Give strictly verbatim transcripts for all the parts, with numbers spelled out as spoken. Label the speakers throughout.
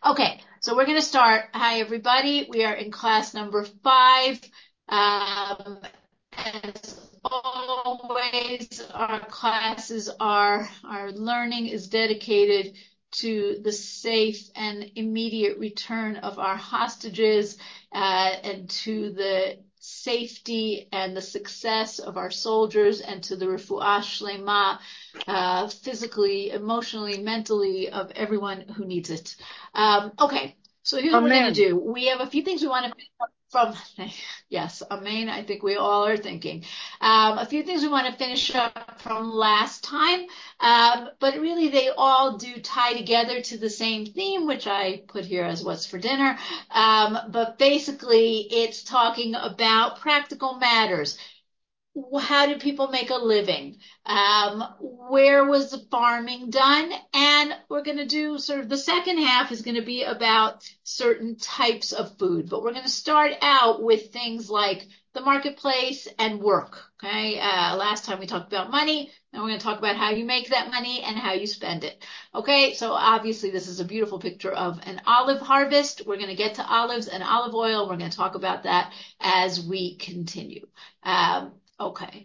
Speaker 1: Okay, so we're going to start. Hi, everybody. We are in class number five. Um, as always, our classes are, our learning is dedicated to the safe and immediate return of our hostages, uh, and to the safety and the success of our soldiers, and to the refuah shlema, uh, physically, emotionally, mentally, of everyone who needs it. Um, okay, so here's what we're going to
Speaker 2: Amen.
Speaker 1: do. We have a few things we want to pick up from, yes, amen. I think we all are thinking. Um, a few things we want to finish up from last time, um, but really they all do tie together to the same theme, which I put here as what's for dinner. Um, but basically, it's talking about practical matters. How did people make a living? Um, where was the farming done? And we're going to do sort of the second half is going to be about certain types of food, but we're going to start out with things like the marketplace and work. Okay. Uh, last time we talked about money. Now we're going to talk about how you make that money and how you spend it. Okay. So obviously this is a beautiful picture of an olive harvest. We're going to get to olives and olive oil. We're going to talk about that as we continue. Um, Okay.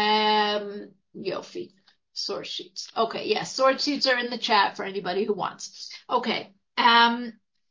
Speaker 1: Um, Yofi. Source sheets. Okay. Yes. Source sheets are in the chat for anybody who wants. Okay. Um,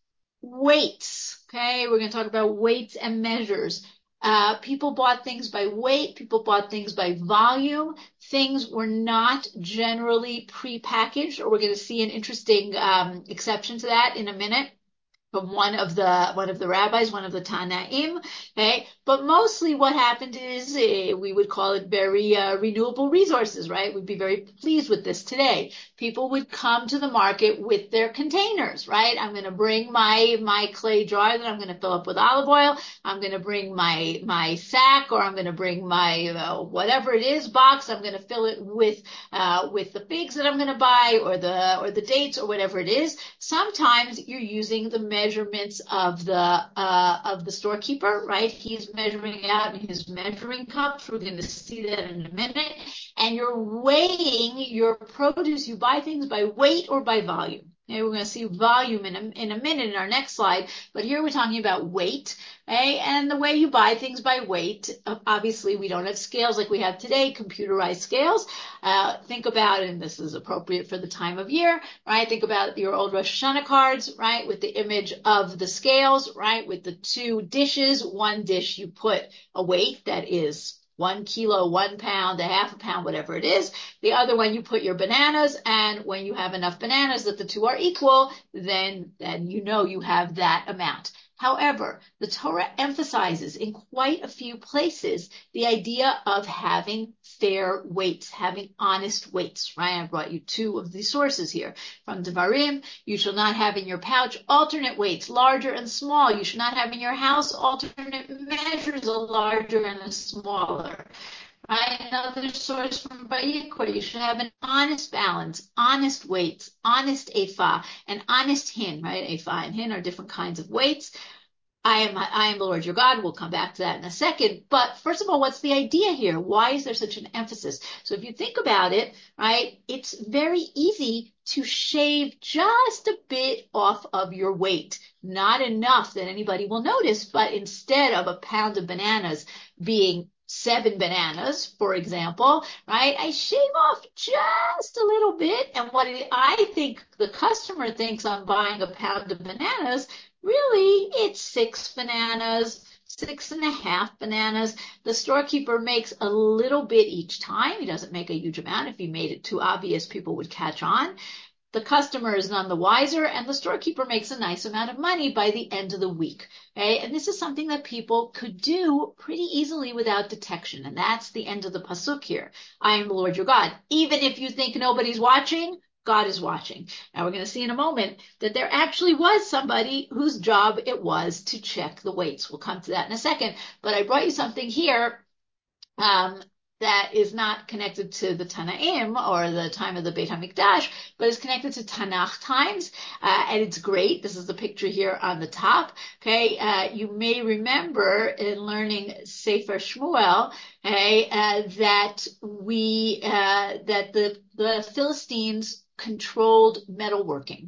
Speaker 1: weights. Okay. We're going to talk about weights and measures. Uh, people bought things by weight. People bought things by volume. Things were not generally prepackaged, or we're going to see an interesting, um, exception to that in a minute from one of the one of the rabbis, one of the Tanaim. Okay, but mostly what happened is uh, we would call it very uh, renewable resources, right? We'd be very pleased with this today. People would come to the market with their containers, right? I'm going to bring my my clay jar that I'm going to fill up with olive oil. I'm going to bring my my sack, or I'm going to bring my uh, whatever it is box. I'm going to fill it with uh, with the figs that I'm going to buy, or the or the dates, or whatever it is. Sometimes you're using the measurements of the uh, of the storekeeper, right? He's measuring out in his measuring cups. We're going to see that in a minute. And you're weighing your produce. You buy things by weight or by volume. Okay, we're going to see volume in a, in a minute in our next slide, but here we're talking about weight. Okay, and the way you buy things by weight, obviously we don't have scales like we have today, computerized scales. Uh, think about it, and this is appropriate for the time of year, right? Think about your old Rosh Hashanah cards, right? With the image of the scales, right? With the two dishes, one dish you put a weight that is one kilo, one pound, a half a pound, whatever it is. The other one, you put your bananas, and when you have enough bananas that the two are equal, then, then you know you have that amount. However, the Torah emphasizes in quite a few places the idea of having fair weights, having honest weights, right? I brought you two of the sources here from Devarim. You shall not have in your pouch alternate weights, larger and small. You should not have in your house alternate measures, a larger and a smaller. Right? Another source from Vayikra, you should have an honest balance, honest weights, honest ephah, and honest hin, right? Ephah and hin are different kinds of weights. I am, I am the Lord your God. We'll come back to that in a second. But first of all, what's the idea here? Why is there such an emphasis? So if you think about it, right, it's very easy to shave just a bit off of your weight. Not enough that anybody will notice, but instead of a pound of bananas being seven bananas, for example, right? I shave off just a little bit. And what I think the customer thinks I'm buying a pound of bananas, really, it's six bananas, six and a half bananas. The storekeeper makes a little bit each time. He doesn't make a huge amount. If he made it too obvious, people would catch on. The customer is none the wiser, and the storekeeper makes a nice amount of money by the end of the week. Okay? And this is something that people could do pretty easily without detection. And that's the end of the pasuk here. I am the Lord your God. Even if you think nobody's watching, God is watching. Now we're going to see in a moment that there actually was somebody whose job it was to check the weights. We'll come to that in a second. But I brought you something here um, that is not connected to the Tanaim or the time of the Beit HaMikdash, but is connected to Tanakh times, uh, and it's great. This is the picture here on the top. Okay, uh, you may remember in learning Sefer Shmuel, okay, uh, that we uh, that the the Philistines controlled metalworking.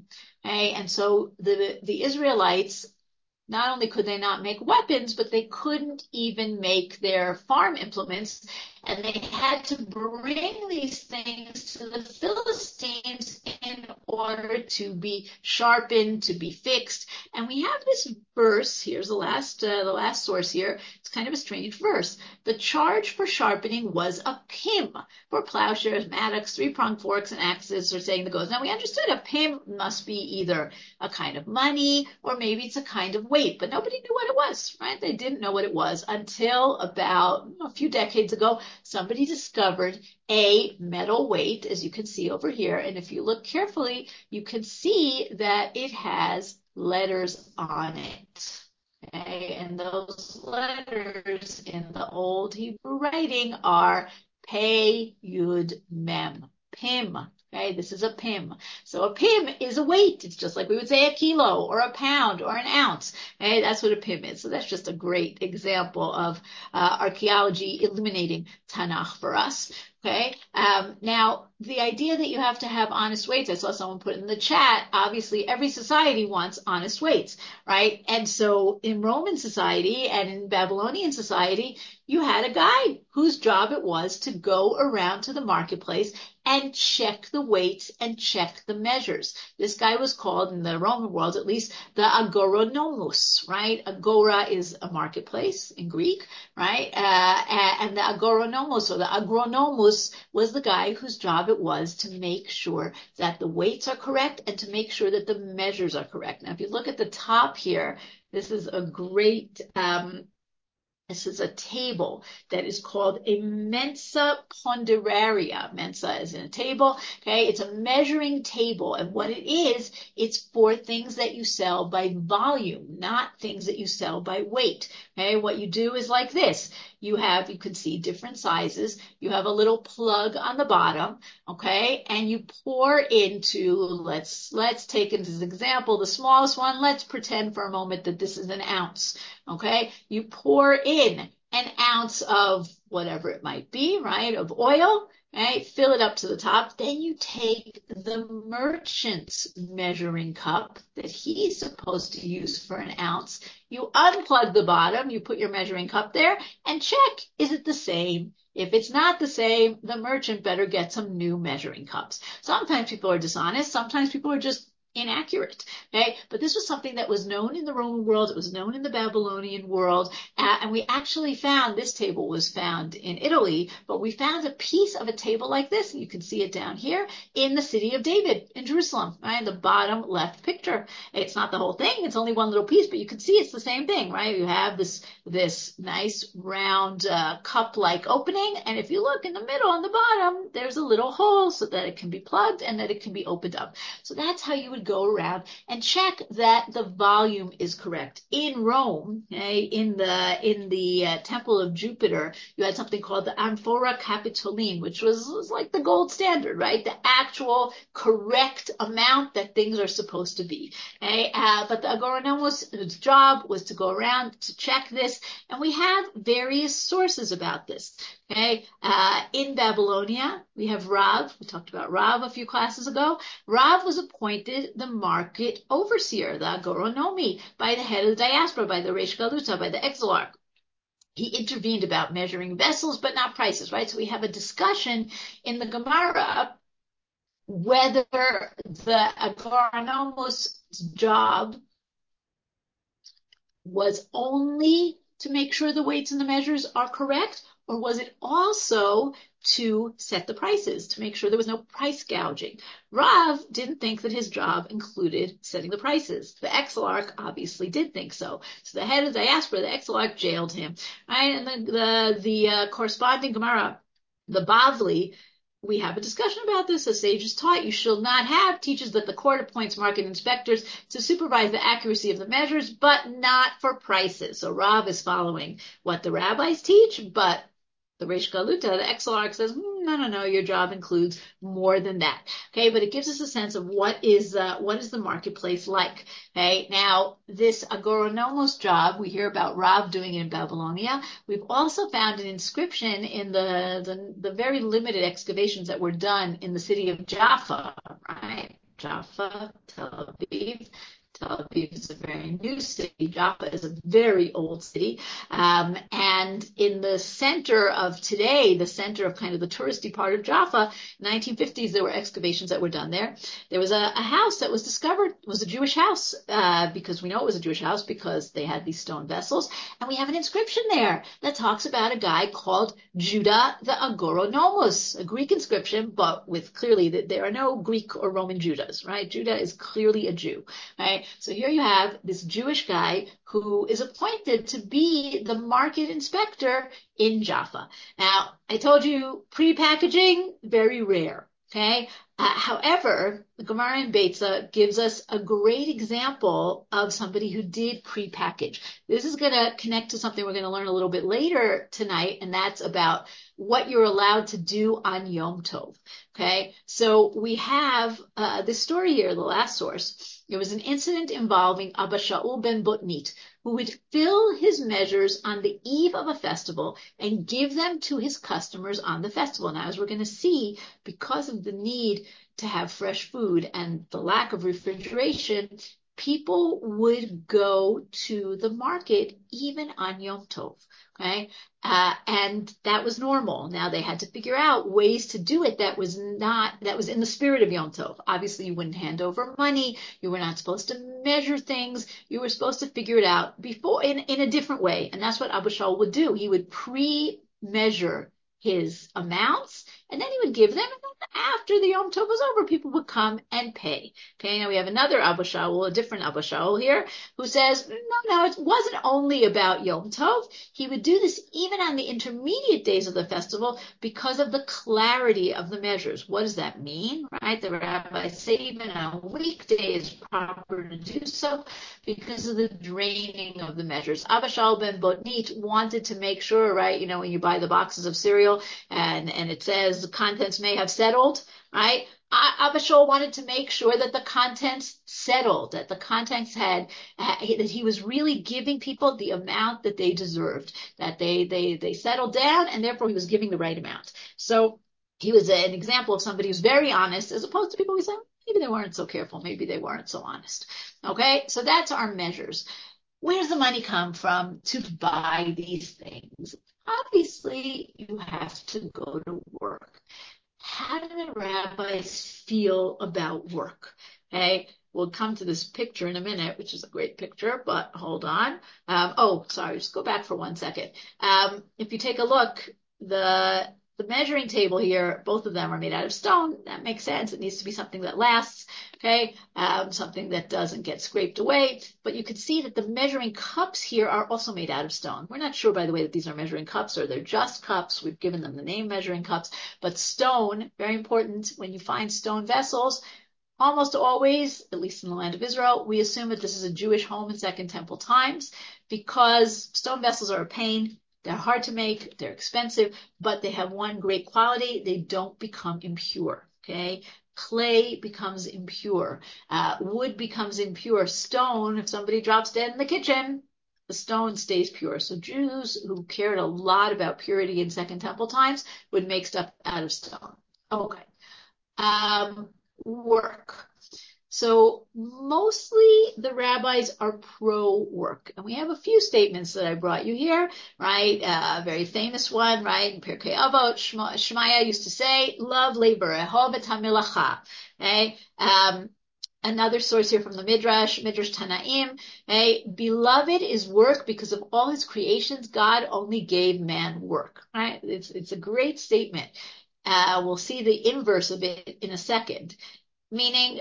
Speaker 1: Okay, and so the the Israelites, not only could they not make weapons, but they couldn't even make their farm implements. And they had to bring these things to the Philistines in order to be sharpened, to be fixed. And we have this verse. Here's the last, uh, the last source here. It's kind of a strange verse. The charge for sharpening was a pim for plowshares, mattocks, three-pronged forks, and axes, or saying the goes. Now we understood a pim must be either a kind of money or maybe it's a kind of weight, but nobody knew what it was, right? They didn't know what it was until about a few decades ago. Somebody discovered a metal weight, as you can see over here. And if you look carefully, you can see that it has letters on it. Okay, and those letters in the old Hebrew writing are Pei, Yud, Mem, Pim. Okay, this is a pim. So a pim is a weight. It's just like we would say a kilo or a pound or an ounce. Okay, that's what a pim is. So that's just a great example of uh, archaeology illuminating Tanakh for us. Okay. Um, now, the idea that you have to have honest weights, I saw someone put in the chat, obviously every society wants honest weights, right? And so in Roman society and in Babylonian society, you had a guy whose job it was to go around to the marketplace and check the weights and check the measures. This guy was called, in the Roman world at least, the agoronomos, right? Agora is a marketplace in Greek, right? Uh, and the agoronomos, or the agronomos, was the guy whose job it was to make sure that the weights are correct and to make sure that the measures are correct. Now, if you look at the top here, this is a great, um, this is a table that is called a mensa ponderaria. Mensa is in a table. Okay. It's a measuring table. And what it is, it's for things that you sell by volume, not things that you sell by weight. Okay. What you do is like this. You have, you can see different sizes. You have a little plug on the bottom. Okay. And you pour into, let's, let's take it as an example, the smallest one. Let's pretend for a moment that this is an ounce. Okay. You pour in an ounce of whatever it might be, right? Of oil, right? Fill it up to the top. Then you take the merchant's measuring cup that he's supposed to use for an ounce. You unplug the bottom, you put your measuring cup there and check, is it the same? If it's not the same, the merchant better get some new measuring cups. Sometimes people are dishonest. Sometimes people are just inaccurate. Okay. But this was something that was known in the Roman world. It was known in the Babylonian world. Uh, and we actually found, this table was found in Italy, but we found a piece of a table like this. And you can see it down here in the city of David in Jerusalem, right? The bottom left picture. It's not the whole thing. It's only one little piece, but you can see it's the same thing, right? You have this, this nice round uh, cup-like opening. And if you look in the middle on the bottom, there's a little hole so that it can be plugged and that it can be opened up. So that's how you would go around and check that the volume is correct. In Rome, okay, in the in the uh, Temple of Jupiter, you had something called the Amphora Capitoline, which was, was like the gold standard, right? The actual correct amount that things are supposed to be. Okay? Uh, but the agoranomos' job was to go around to check this, and we have various sources about this. Okay, uh, in Babylonia, we have Rav. We talked about Rav a few classes ago. Rav was appointed the market overseer, the agoronomi, by the head of the diaspora, by the Reish Galuta, by the exilarch. He intervened about measuring vessels, but not prices, right? So we have a discussion in the Gemara whether the agoronomos' job was only to make sure the weights and the measures are correct, or was it also to set the prices, to make sure there was no price gouging? Rav didn't think that his job included setting the prices. The exilarch obviously did think so. So the head of the diaspora, the exilarch, jailed him. Right? And the the, the uh, corresponding Gemara, the Bavli, we have a discussion about this. As sages taught, you shall not have, teaches that the court appoints market inspectors to supervise the accuracy of the measures, but not for prices. So Rav is following what the rabbis teach, but the Reish Galuta, the exilarch, says, mm, no, no, no, your job includes more than that. Okay, but it gives us a sense of what is uh, what is the marketplace like. Okay, now this agoronomos job, we hear about Rav doing it in Babylonia. We've also found an inscription in the, the, the very limited excavations that were done in the city of Jaffa, right? Jaffa, Tel Aviv. Tel Aviv is a very new city. Jaffa is a very old city. Um, and in the center of today, the center of kind of the touristy part of Jaffa, nineteen fifties, there were excavations that were done there. There was a, a house that was discovered, it was a Jewish house, uh, because we know it was a Jewish house because they had these stone vessels. And we have an inscription there that talks about a guy called Judah the Agoronomos, a Greek inscription, but with clearly that there are no Greek or Roman Judahs, right? Judah is clearly a Jew, right? So here you have this Jewish guy who is appointed to be the market inspector in Jaffa. Now, I told you pre-packaging, very rare. Okay. Uh, however, the Gemara in Beitza gives us a great example of somebody who did pre-package. This is going to connect to something we're going to learn a little bit later tonight, and that's about what you're allowed to do on Yom Tov. Okay. So we have uh, this story here, the last source. There was an incident involving Abba Shaul ben Botnit, who would fill his measures on the eve of a festival and give them to his customers on the festival. Now, as we're going to see, because of the need to have fresh food and the lack of refrigeration, people would go to the market even on Yom Tov. Okay. Uh, and that was normal. Now they had to figure out ways to do it that was not, that was in the spirit of Yom Tov. Obviously you wouldn't hand over money. You were not supposed to measure things. You were supposed to figure it out before in, in a different way. And that's what Abba Shaul would do. He would pre-measure his amounts, and then he would give them, and then after the Yom Tov was over, people would come and pay. Okay, now we have another Abba Shaul, a different Abba Shaul here, who says, no, no, it wasn't only about Yom Tov. He would do this even on the intermediate days of the festival because of the clarity of the measures. What does that mean, right? The rabbis say even on a weekday is proper to do so because of the draining of the measures. Abba Shaul ben Botnit wanted to make sure, right, you know, when you buy the boxes of cereal, and and it says the contents may have settled, right? Abba Shaul wanted to make sure that the contents settled, that the contents had, uh, that he was really giving people the amount that they deserved, that they they they settled down, and therefore he was giving the right amount. So he was an example of somebody who's very honest, as opposed to people who say, maybe they weren't so careful, maybe they weren't so honest. Okay, so that's our measures. Where does the money come from to buy these things? Obviously, you have to go to work. How do the rabbis feel about work? Okay, we'll come to this picture in a minute, which is a great picture, but hold on. Um, oh, sorry, just go back for one second. Um, if you take a look, the the measuring table here, both of them are made out of stone. That makes sense. It needs to be something that lasts, okay, um, something that doesn't get scraped away. But you can see that the measuring cups here are also made out of stone. We're not sure, by the way, that these are measuring cups or they're just cups. We've given them the name measuring cups. But stone, very important, when you find stone vessels, almost always, at least in the land of Israel, we assume that this is a Jewish home in Second Temple times because stone vessels are a pain. They're hard to make, they're expensive, but they have one great quality. They don't become impure, okay? Clay becomes impure. Uh, wood becomes impure. Stone, if somebody drops dead in the kitchen, the stone stays pure. So Jews who cared a lot about purity in Second Temple times would make stuff out of stone. Okay. Um, work. So mostly the rabbis are pro-work. And we have a few statements that I brought you here, right? Uh, a very famous one, right? In Pirkei Avot, Shmaya used to say, love labor, ehov et hamilacha. Okay? Um, another source here from the Midrash, Midrash Tanaim, okay? Beloved is work because of all his creations, God only gave man work, right? It's, it's a great statement. Uh, we'll see the inverse of it in a second, meaning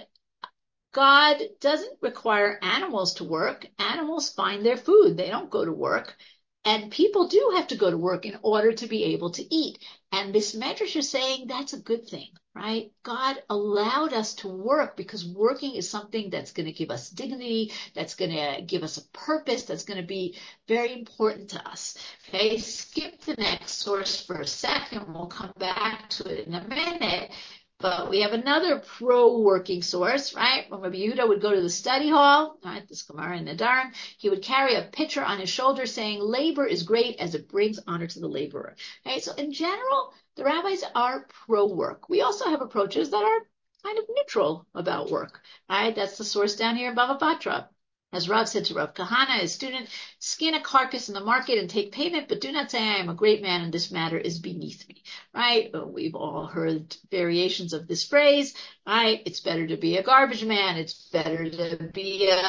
Speaker 1: God doesn't require animals to work. Animals find their food. They don't go to work. And people do have to go to work in order to be able to eat. And this Medrash is saying that's a good thing, right? God allowed us to work because working is something that's going to give us dignity, that's going to give us a purpose, that's going to be very important to us. Okay, skip the next source for a second. We'll come back to it in a minute. But we have another pro-working source, right? When Rabbi Yehuda would go to the study hall, right, this Gemara in Nedarim, he would carry a pitcher on his shoulder saying, labor is great as it brings honor to the laborer. Okay, so in general, the rabbis are pro-work. We also have approaches that are kind of neutral about work, right? That's the source down here in Bava Batra. As Rav said to Rav Kahana, his student, skin a carcass in the market and take payment, but do not say I am a great man and this matter is beneath me, right? We've all heard variations of this phrase, right? It's better to be a garbage man. It's better to be a,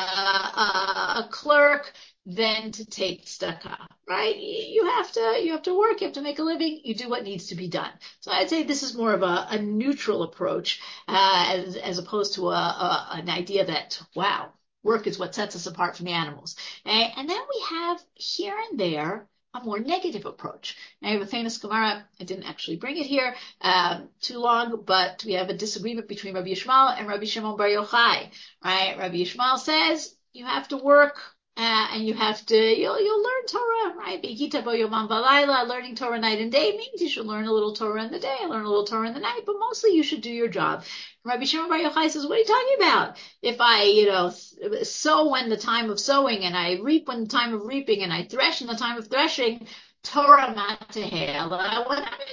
Speaker 1: a, a clerk than to take tzedakah, right? You have to, you have to work, you have to make a living, you do what needs to be done. So I'd say this is more of a, a neutral approach, uh, as, as opposed to a, a, an idea that, wow, work is what sets us apart from the animals. Okay? And then we have here and there a more negative approach. I have a famous Gemara. I didn't actually bring it here um, too long, but we have a disagreement between Rabbi Yishmael and Rabbi Shimon Bar Yochai. Right? Rabbi Yishmael says you have to work uh, and you have to you'll you'll learn Torah, right? Be'ikita bo yomam v'layla, learning Torah night and day means you should learn a little Torah in the day, learn a little Torah in the night, but mostly you should do your job. Rabbi Shimon Bar Yochai says, what are you talking about? If I, you know, sow when the time of sowing and I reap when the time of reaping and I thresh in the time of threshing, Torah matahela, when I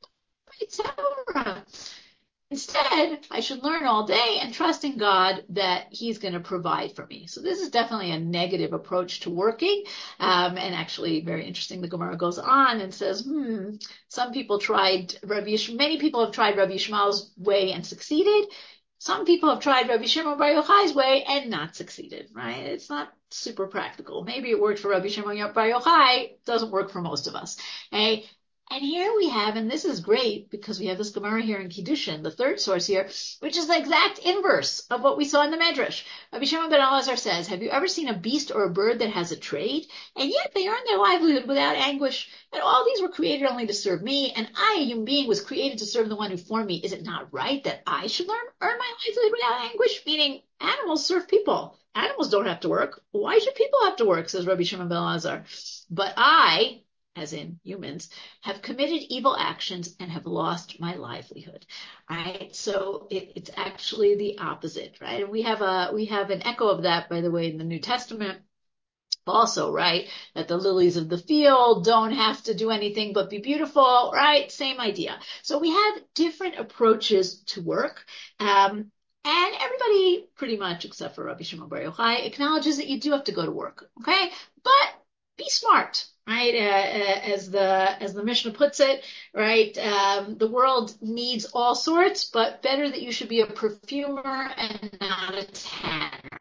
Speaker 1: make Torah. Instead, I should learn all day and trust in God that He's going to provide for me. So this is definitely a negative approach to working. Um, and actually, very interesting, the Gemara goes on and says, hmm, some people tried Rabbi Yishmael, many people have tried Rabbi Yishmael's way and succeeded. Some people have tried Rabbi Shimon Bar Yochai's way and not succeeded, right? It's not super practical. Maybe it worked for Rabbi Shimon Bar Yochai, doesn't work for most of us. Okay? And here we have, and this is great because we have this Gemara here in Kiddushin, the third source here, which is the exact inverse of what we saw in the Medrash. Rabbi Shimon ben Elazar says, have you ever seen a beast or a bird that has a trade? And yet they earn their livelihood without anguish. And all these were created only to serve me, and I, a human being, was created to serve the one who formed me. Is it not right that I should learn, earn my livelihood without anguish? Meaning, animals serve people. Animals don't have to work. Why should people have to work, says Rabbi Shimon ben Elazar. But I, as in humans, have committed evil actions and have lost my livelihood, right? So it, it's actually the opposite, right? And we have a, we have an echo of that, by the way, in the New Testament also, right? That the lilies of the field don't have to do anything but be beautiful, right? Same idea. So we have different approaches to work. Um, and everybody, pretty much, except for Rabbi Shimon Bar Yochai, acknowledges that you do have to go to work, okay? But be smart, right? Uh, as the as the Mishnah puts it, right? Um, the world needs all sorts, but better that you should be a perfumer and not a tanner,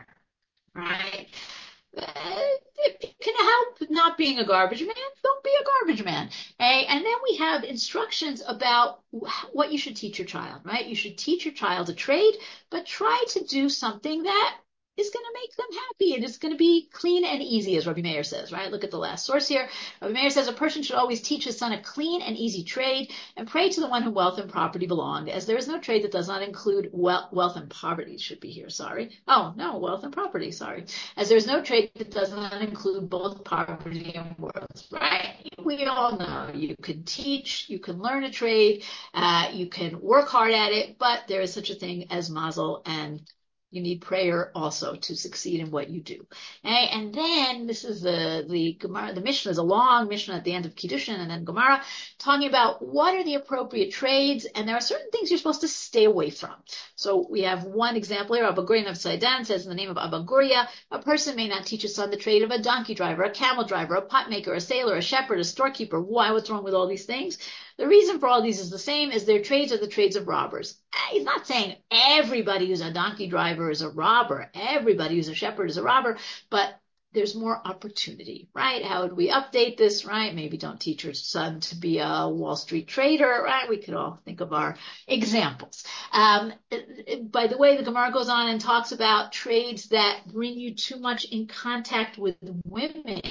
Speaker 1: right? Uh, if you can help not being a garbage man, don't be a garbage man. Okay? And then we have instructions about what you should teach your child, right? You should teach your child a trade, but try to do something that is going to make them happy and it's going to be clean and easy, as Rabbi Meir says, right? Look at the last source here. Rabbi Meir says a person should always teach his son a clean and easy trade and pray to the one whom wealth and property belong, as there is no trade that does not include wealth, wealth and poverty should be here, sorry. Oh, no, wealth and property, sorry. As there is no trade that does not include both poverty and wealth, right? We all know you can teach, you can learn a trade, uh, you can work hard at it, but there is such a thing as mazel, and you need prayer also to succeed in what you do. Okay? And then this is the, the Gemara, the Mishnah is a long Mishnah at the end of Kiddushin and then Gemara talking about what are the appropriate trades. And there are certain things you're supposed to stay away from. So we have one example here. Abba Gurian of Saidan says in the name of Abba Guria, a person may not teach his son the trade of a donkey driver, a camel driver, a pot maker, a sailor, a shepherd, a storekeeper. Why? What's wrong with all these things? The reason for all these is the same as their trades are the trades of robbers. He's not saying everybody who's a donkey driver is a robber. Everybody who's a shepherd is a robber, but there's more opportunity, right? How would we update this, right? Maybe don't teach your son to be a Wall Street trader, right? We could all think of our examples. Um, by the way, the Gemara goes on and talks about trades that bring you too much in contact with women.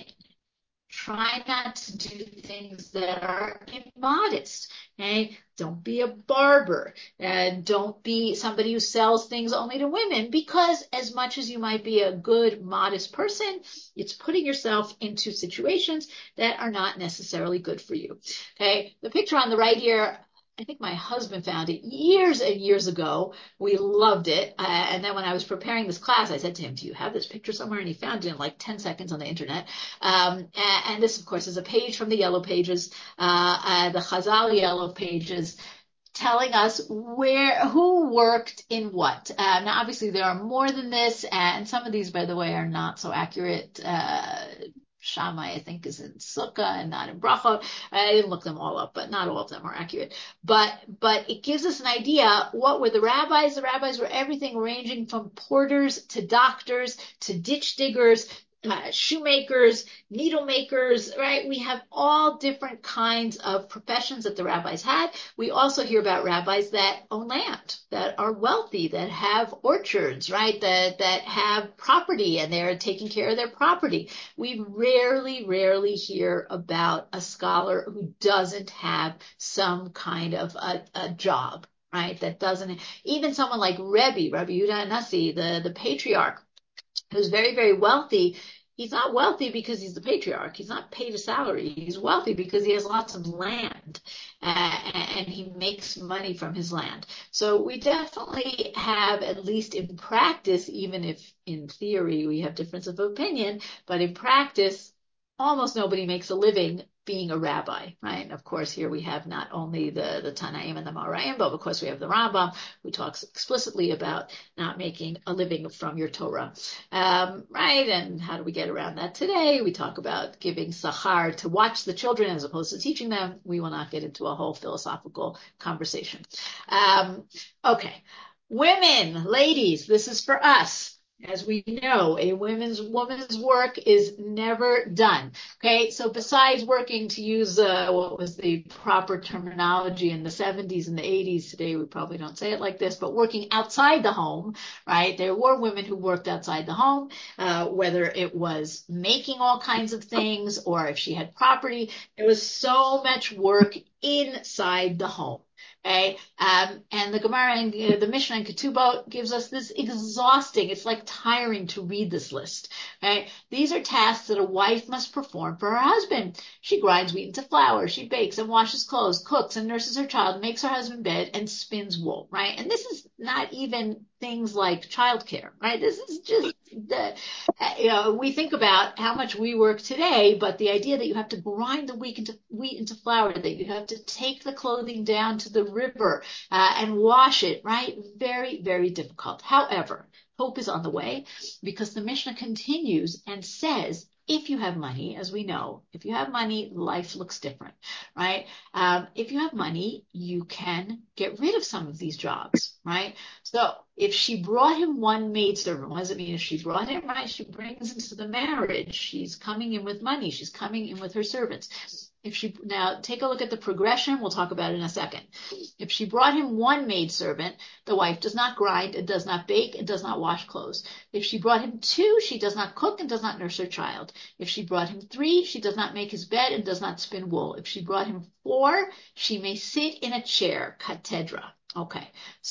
Speaker 1: Try not to do things that are immodest. Okay? Don't be a barber. And don't be somebody who sells things only to women, because as much as you might be a good, modest person, it's putting yourself into situations that are not necessarily good for you. Okay? The picture on the right here, I think my husband found it years and years ago. We loved it. Uh, and then when I was preparing this class, I said to him, do you have this picture somewhere? And he found it in like ten seconds on the internet. Um, and, and this, of course, is a page from the Yellow Pages, uh, uh, the Chazal Yellow Pages. telling us where, who worked in what. Uh, now, obviously, there are more than this, and some of these, by the way, are not so accurate. Uh, Shammai, I think, is in Sukkah and not in Brachot. I didn't look them all up, but not all of them are accurate. But but it gives us an idea. What were the rabbis? The rabbis were everything ranging from porters to doctors to ditch diggers, uh, shoemakers, needle makers, right? We have all different kinds of professions that the rabbis had. We also hear about rabbis that own land, that are wealthy, that have orchards, right? That, that have property and they're taking care of their property. We rarely, rarely hear about a scholar who doesn't have some kind of a, a job, right? That doesn't, even someone like Rebbe, Rabbi Yehuda Nasi, the, the patriarch, who's very, very wealthy. He's not wealthy because he's the patriarch. He's not paid a salary. He's wealthy because he has lots of land, uh, and he makes money from his land. So we definitely have, at least in practice, even if in theory we have difference of opinion, but in practice, almost nobody makes a living being a rabbi, right? And of course, here we have not only the, the Tanaim and the Moraim, but of course we have the Rambam, who talks explicitly about not making a living from your Torah, um, right? And how do we get around that today? We talk about giving sachar to watch the children as opposed to teaching them. We will not get into a whole philosophical conversation. Um, okay. Women, ladies, this is for us. As we know, a woman's woman's work is never done. Okay, so besides working, to use uh, what was the proper terminology in the seventies and the eighties, today we probably don't say it like this, but working outside the home, right? There were women who worked outside the home, uh, whether it was making all kinds of things or if she had property. There was so much work inside the home. Okay, um, and the Gemara and uh, the Mishnah and Ketubot gives us this exhausting, it's like tiring to read this list. Okay, these are tasks that a wife must perform for her husband. She grinds wheat into flour, she bakes and washes clothes, cooks and nurses her child, makes her husband bed, and spins wool, right? And this is not even things like childcare, right? This is just the, uh, you know, we think about how much we work today, but the idea that you have to grind the wheat into, wheat into flour, that you have to take the clothing down to the river uh, and wash it, right? Very, very difficult. However, hope is on the way because the Mishnah continues and says, if you have money, as we know, if you have money, life looks different, right? Um, if you have money, you can get rid of some of these jobs, right? So if she brought him one maidservant, what does it mean? If she brought him, right, she brings into the marriage, she's coming in with money, she's coming in with her servants. If she, now take a look at the progression, we'll talk about it in a second. If she brought him one maidservant, the wife does not grind, and does not bake, and does not wash clothes. If she brought him two, she does not cook and does not nurse her child. If she brought him three, she does not make his bed and does not spin wool. If she brought him four, she may sit in a chair, katedra. Okay,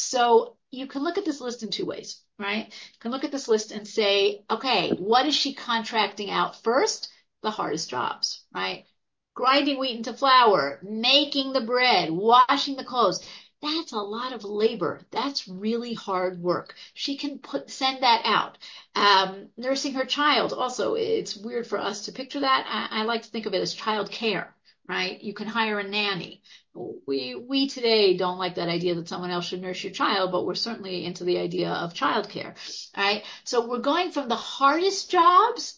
Speaker 1: so you can look at this list in two ways, right? You can look at this list and say, okay, what is she contracting out first? The hardest jobs, right? Grinding wheat into flour, making the bread, washing the clothes. That's a lot of labor. That's really hard work. She can put, send that out. Um, nursing her child. Also, it's weird for us to picture that. I, I like to think of it as child care, right? You can hire a nanny. We, we today don't like that idea that someone else should nurse your child, but we're certainly into the idea of childcare, right? So we're going from the hardest jobs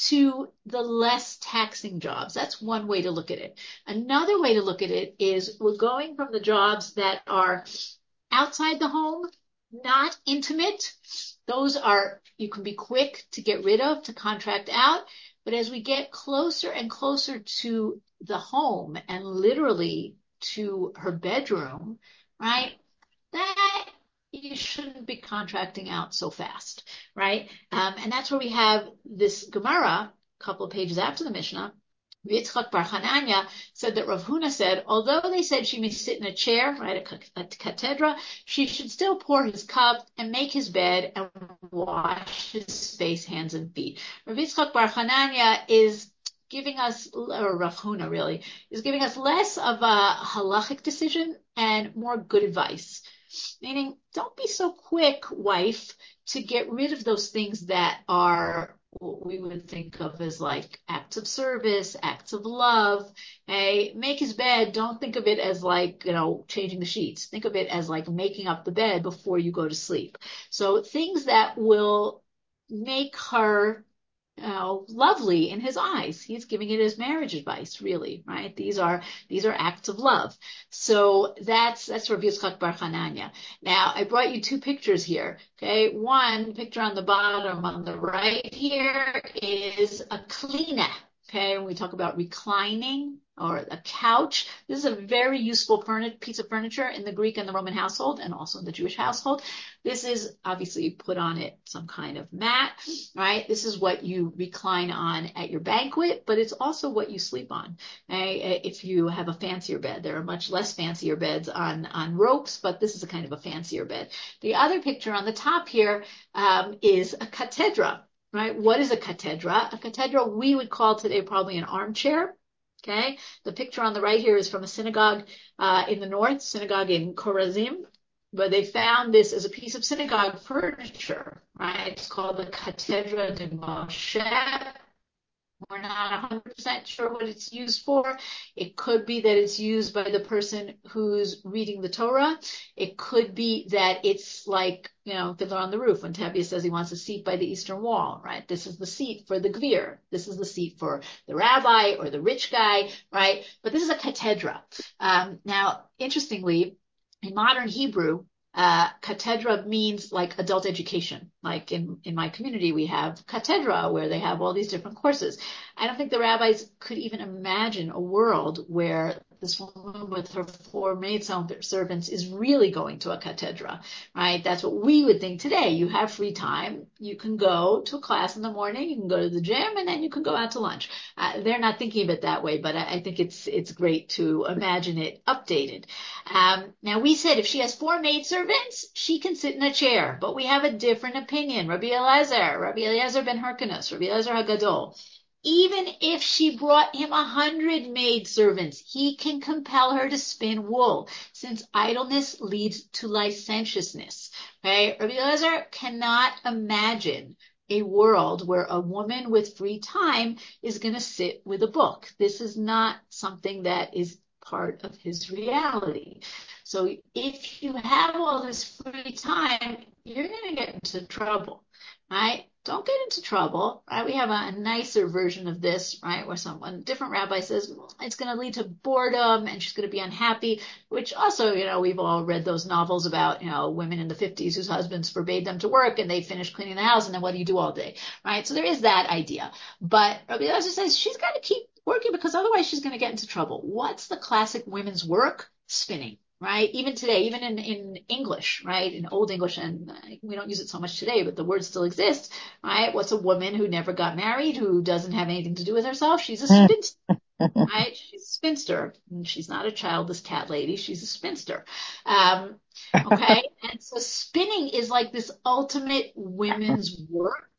Speaker 1: to the less taxing jobs. That's one way to look at it. Another way to look at it is we're going from the jobs that are outside the home, not intimate. Those are, you can be quick to get rid of, to contract out. But as we get closer and closer to the home and literally to her bedroom, right? That you shouldn't be contracting out so fast, right? Um, and that's where we have this Gemara, a couple of pages after the Mishnah. Yitzchak Bar Hananya said that Rav Huna said, although they said she may sit in a chair, right, a cathedra, she should still pour his cup and make his bed and wash his face, hands, and feet. Rav Yitzchak Bar Hananya is giving us, or Rav Huna really, is giving us less of a halachic decision and more good advice. Meaning, don't be so quick, wife, to get rid of those things that are what we would think of as like acts of service, acts of love. Okay, make his bed. Don't think of it as like, you know, changing the sheets. Think of it as like making up the bed before you go to sleep. So things that will make her, you know, lovely in his eyes. He's giving it as marriage advice, really, right? These are these are acts of love. So that's that's Rabbi Yitzchak Bar Hanania. Now, I brought you two pictures here. Okay, one picture on the bottom on the right here is a klina. Okay, when we talk about reclining or a couch, this is a very useful piece of furniture in the Greek and the Roman household, and also in the Jewish household. This is obviously put on it some kind of mat, right? This is what you recline on at your banquet, but it's also what you sleep on. Okay? If you have a fancier bed, there are much less fancier beds on, on ropes, but this is a kind of a fancier bed. The other picture on the top here um, is a cathedra, right? What is a cathedra? A cathedra we would call today probably an armchair. Okay, the picture on the right here is from a synagogue uh, in the north, synagogue in Chorazim, where they found this as a piece of synagogue furniture, right? It's called the Cathedra de Moshe. We're not one hundred percent sure what it's used for. It could be that it's used by the person who's reading the Torah. It could be that it's like, you know, Fiddler on the Roof when Tabia says he wants a seat by the eastern wall, right? This is the seat for the gvir. This is the seat for the rabbi or the rich guy, right? But this is a cathedra. Um, now, interestingly, in modern Hebrew, Uh, cathedra means like adult education. Like in, in my community, we have cathedra where they have all these different courses. I don't think the rabbis could even imagine a world where this woman with her four maid servants is really going to a cathedra, right? That's what we would think today. You have free time. You can go to a class in the morning. You can go to the gym, and then you can go out to lunch. Uh, they're not thinking of it that way, but I, I think it's it's great to imagine it updated. Um, now, we said if she has four maid servants, she can sit in a chair, but we have a different opinion. Rabbi Eliezer, Rabbi Eliezer ben Hyrcanus, Rabbi Eliezer Hagadol. Even if she brought him a hundred maid servants, he can compel her to spin wool, since idleness leads to licentiousness. Okay? Rabbi Eliezer cannot imagine a world where a woman with free time is going to sit with a book. This is not something that is part of his reality. So if you have all this free time, you're going to get into trouble, right? Don't get into trouble, right? We have a, a nicer version of this, right? Where someone, different rabbi says, well, it's going to lead to boredom and she's going to be unhappy, which also, you know, we've all read those novels about, you know, women in the fifties whose husbands forbade them to work and they finished cleaning the house and then what do you do all day, right? So there is that idea. But Rabbi Eliezer says she's got to keep working because otherwise she's going to get into trouble. What's the classic women's work? Spinning. Right? Even today, even in, in English, right? In Old English, and we don't use it so much today, but the word still exists, right? What's a woman who never got married, who doesn't have anything to do with herself? She's a spinster, right? She's a spinster. And she's not a childless cat lady. She's a spinster. Um, okay. And so spinning is like this ultimate women's work.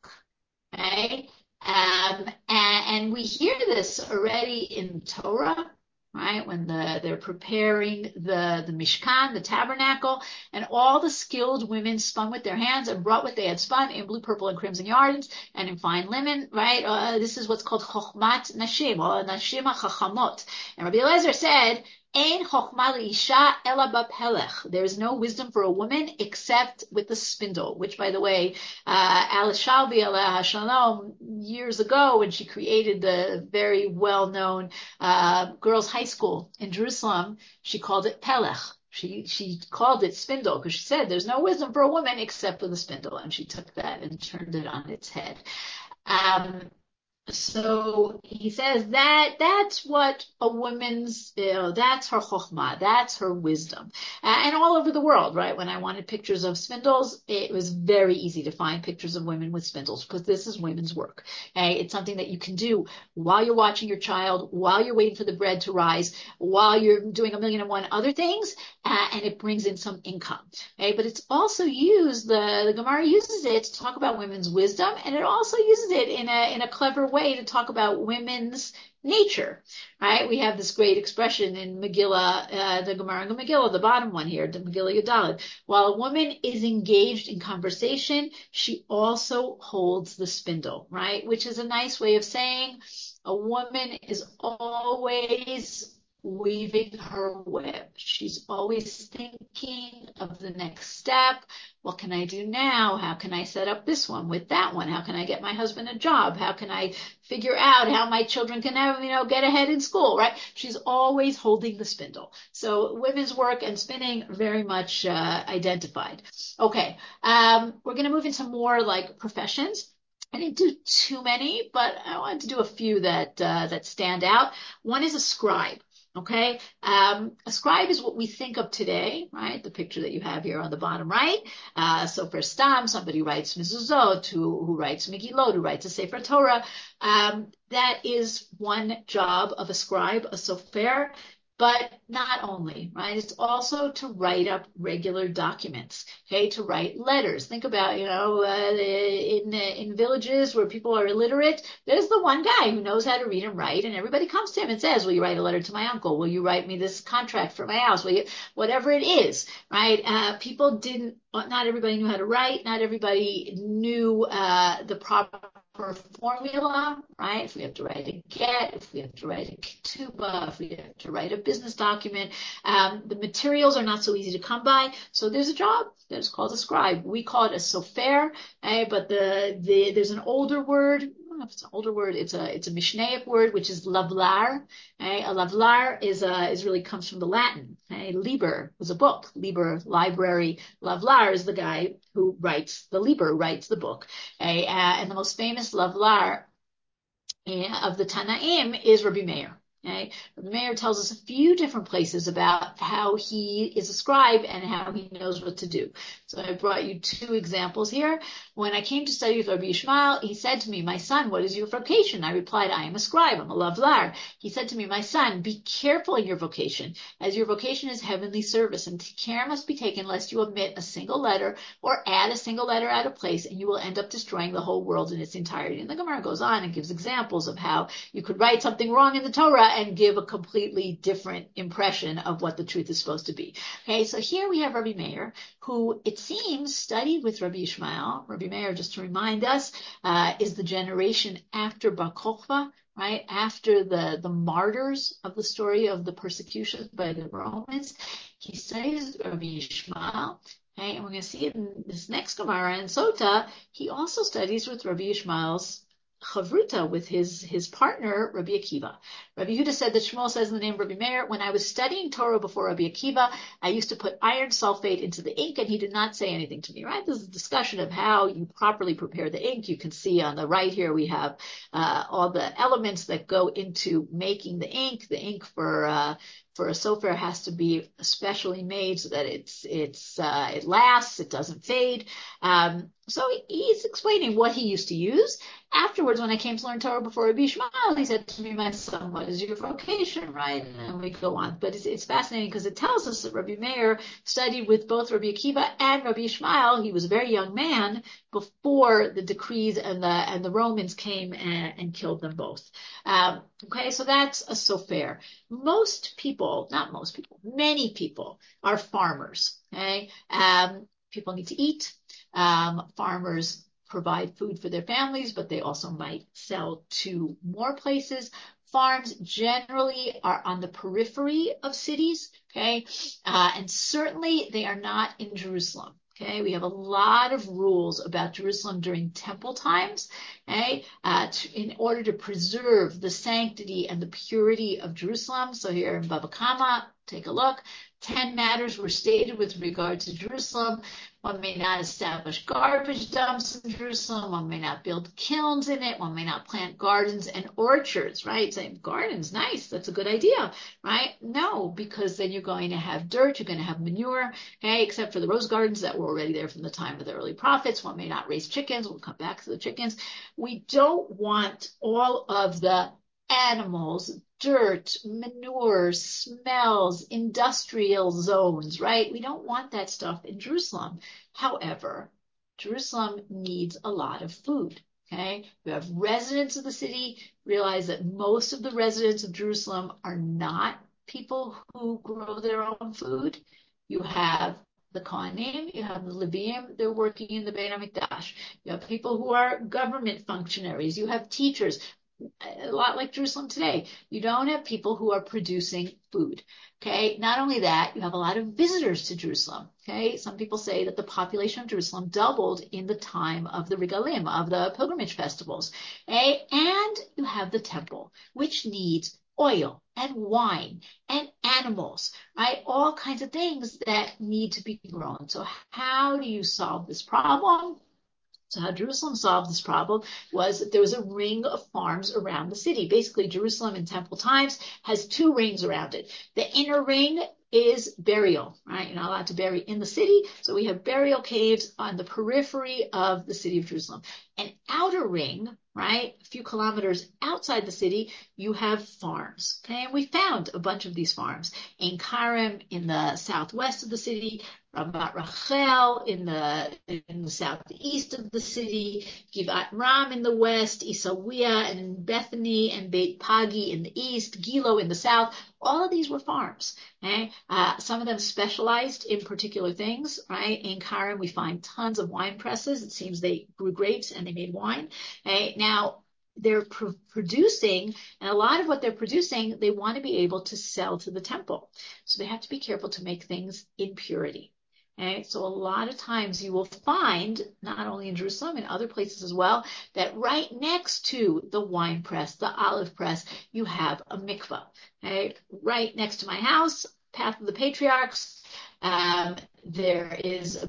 Speaker 1: Okay. Um, and, and we hear this already in Torah, right? When the, they're preparing the, the Mishkan, the tabernacle, and all the skilled women spun with their hands and brought what they had spun in blue, purple, and crimson yarns and in fine linen, right? Uh, this is what's called Chochmat Nashim, or Nashim HaChachamot. And Rabbi Eliezer said, Ein chokhmah leisha ela bapelech. There is no wisdom for a woman except with the spindle, which, by the way, uh, Alice Shalvi, Aleh Shalom, years ago when she created the very well-known uh, girls' high school in Jerusalem, she called it pelech. She she called it spindle because she said there's no wisdom for a woman except with a spindle, and she took that and turned it on its head. Um, So he says that that's what a woman's, you know, that's her chokhmah, that's her wisdom. Uh, and all over the world, right? When I wanted pictures of spindles, it was very easy to find pictures of women with spindles because this is women's work. Okay? It's something that you can do while you're watching your child, while you're waiting for the bread to rise, while you're doing a million and one other things, uh, and it brings in some income. Okay? But it's also used, the, the Gemara uses it to talk about women's wisdom, and it also uses it in a, in a clever way. way to talk about women's nature, right? We have this great expression in Megillah, uh, the Gemara in Megillah, the bottom one here, the Megillah Yudalid. While a woman is engaged in conversation, she also holds the spindle, right? Which is a nice way of saying a woman is always weaving her web. She's always thinking of the next step. What can I do now? How can I set up this one with that one? How can I get my husband a job? How can I figure out how my children can have, you know, get ahead in school, right? She's always holding the spindle. So women's work and spinning very much uh, identified. Okay, um, we're going to move into more like professions. I didn't do too many, but I wanted to do a few that uh, that stand out. One is a scribe. Okay, um, a scribe is what we think of today, right? The picture that you have here on the bottom right. Uh, so for Stam, somebody writes mezuzot, who, who writes Megillot, who writes a Sefer Torah. Um, that is one job of a scribe, a sofer. But not only, right? It's also to write up regular documents, okay? To write letters. Think about, you know, uh, in in villages where people are illiterate, there's the one guy who knows how to read and write, and everybody comes to him and says, "Will you write a letter to my uncle? Will you write me this contract for my house? Will you?" Whatever it is, right? Uh, people didn't. Not everybody knew how to write. Not everybody knew uh, the proper formula, right? If we have to write a get, if we have to write a ketubah, if we have to write a business document, um, the materials are not so easy to come by. So there's a job that is called a scribe. We call it a sofer, eh, but the, the there's an older word. I don't know if it's an older word. It's a it's a Mishnaic word, which is lavlar. Eh? A lavlar is a, is really comes from the Latin. Eh? Liber was a book. Liber, library. Lavlar is the guy who writes the Liber, writes the book. Eh? Uh, and the most famous lavlar eh, of the Tanaim is Rabbi Meir. Okay? Rabbi Meir tells us a few different places about how he is a scribe and how he knows what to do. So I brought you two examples here. When I came to study with Rabbi Yishmael, he said to me, "My son, what is your vocation?" I replied, "I am a scribe. I'm a lavlar." He said to me, "My son, be careful in your vocation, as your vocation is heavenly service, and care must be taken lest you omit a single letter or add a single letter out of place, and you will end up destroying the whole world in its entirety." And the Gemara goes on and gives examples of how you could write something wrong in the Torah and give a completely different impression of what the truth is supposed to be. Okay, so here we have Rabbi Meir, who it seems studied with Rabbi Yishmael. Rabbi Meir, just to remind us, uh, is the generation after Bar Kokhba, right? After the, the martyrs of the story of the persecution by the Romans. He studies Rabbi Yishmael. Okay, and we're going to see it in this next Gemara in Sota. He also studies with Rabbi Yishmael's chavruta, with his his partner Rabbi Akiva. Rabbi Yehuda said that Shmuel says in the name of Rabbi Meir, "When I was studying Torah before Rabbi Akiva, I used to put iron sulfate into the ink, and he did not say anything to me." Right? This is a discussion of how you properly prepare the ink. You can see on the right here we have uh, all the elements that go into making the ink. The ink for uh, for a sofer has to be especially made so that it's it's uh, it lasts, it doesn't fade. Um, so he's explaining what he used to use. Afterwards, when I came to learn Torah before Rabbi Yishmael, he said to me, "My son, what is your vocation?" Right? And then we go on. But it's, it's fascinating because it tells us that Rabbi Meir studied with both Rabbi Akiva and Rabbi Yishmael. He was a very young man before the decrees and the and the Romans came and, and killed them both. Um, okay, so that's a sofer. Most people, not most people, many people are farmers. Okay, um, people need to eat. Um, farmers provide food for their families, but they also might sell to more places. Farms generally are on the periphery of cities, okay? Uh, and certainly they are not in Jerusalem. Okay, we have a lot of rules about Jerusalem during temple times, okay, uh, to, in order to preserve the sanctity and the purity of Jerusalem. So here in Bava Kama, take a look. Ten matters were stated with regard to Jerusalem. One may not establish garbage dumps in Jerusalem. One may not build kilns in it. One may not plant gardens and orchards, right? Saying gardens, nice. That's a good idea, right? No, because then you're going to have dirt. You're going to have manure, okay, except for the rose gardens that were already there from the time of the early prophets. One may not raise chickens. We'll come back to the chickens. We don't want all of the animals, dirt, manure, smells, industrial zones, right? We don't want that stuff in Jerusalem. However, Jerusalem needs a lot of food. Okay. You have residents of the city. Realize that most of the residents of Jerusalem are not people who grow their own food. You have the Kohanim, you have the Leviim, they're working in the Beit HaMikdash. You have people who are government functionaries. You have teachers, a lot like Jerusalem today. You don't have people who are producing food. Okay. Not only that, you have a lot of visitors to Jerusalem. Okay. Some people say that the population of Jerusalem doubled in the time of the Regalim, of the pilgrimage festivals. Okay. And you have the temple, which needs oil and wine and animals, right? All kinds of things that need to be grown. So how do you solve this problem? So how Jerusalem solved this problem was that there was a ring of farms around the city. Basically, Jerusalem in temple times has two rings around it. The inner ring is burial, right? You're not allowed to bury in the city. So we have burial caves on the periphery of the city of Jerusalem. An outer ring, right? A few kilometers outside the city, you have farms. Okay. And we found a bunch of these farms. Ein Karim in the southwest of the city, Ramat Rachel in the in the southeast of the city, Givat Ram in the west, Isawiyah and Bethany and Beit Pagi in the east, Gilo in the south. All of these were farms. Okay? Uh, some of them specialized in particular things, right? In Karim, we find tons of wine presses. It seems they grew grapes and they made wine. Okay? Now, they're pr- producing, and a lot of what they're producing, they want to be able to sell to the temple. So they have to be careful to make things in purity. Okay, so a lot of times you will find, not only in Jerusalem, in other places as well, that right next to the wine press, the olive press, you have a mikveh. Okay, right next to my house, Path of the Patriarchs, um, there is a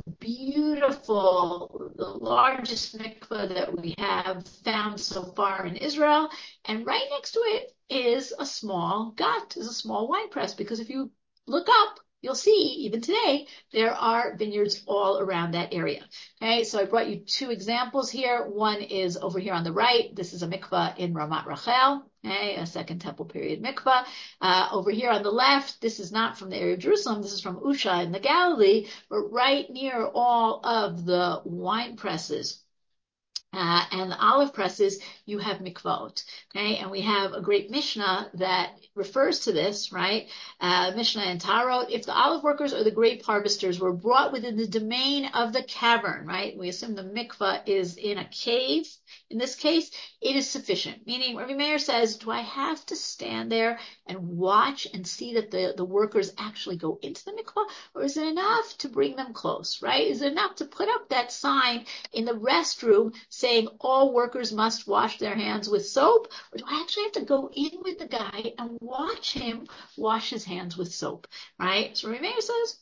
Speaker 1: beautiful, the largest mikveh that we have found so far in Israel, and right next to it is a small gat, is a small wine press, because if you look up, you'll see, even today, there are vineyards all around that area. Okay, so I brought you two examples here. One is over here on the right. This is a mikveh in Ramat Rachel, okay, a second temple period mikveh. Uh, over here on the left, this is not from the area of Jerusalem. This is from Usha in the Galilee, but right near all of the wine presses Uh, and the olive presses, you have mikvaot. Okay, and we have a great Mishnah that refers to this, right? Uh, Mishnah and Tarot. If the olive workers or the grape harvesters were brought within the domain of the cavern, right? We assume the mikvah is in a cave. In this case, it is sufficient. Meaning, Rabbi Meir says, do I have to stand there and watch and see that the, the workers actually go into the mikvah? Or is it enough to bring them close, right? Is it enough to put up that sign in the restroom saying all workers must wash their hands with soap? Or do I actually have to go in with the guy and watch him wash his hands with soap, right? So Rabbi Meir says,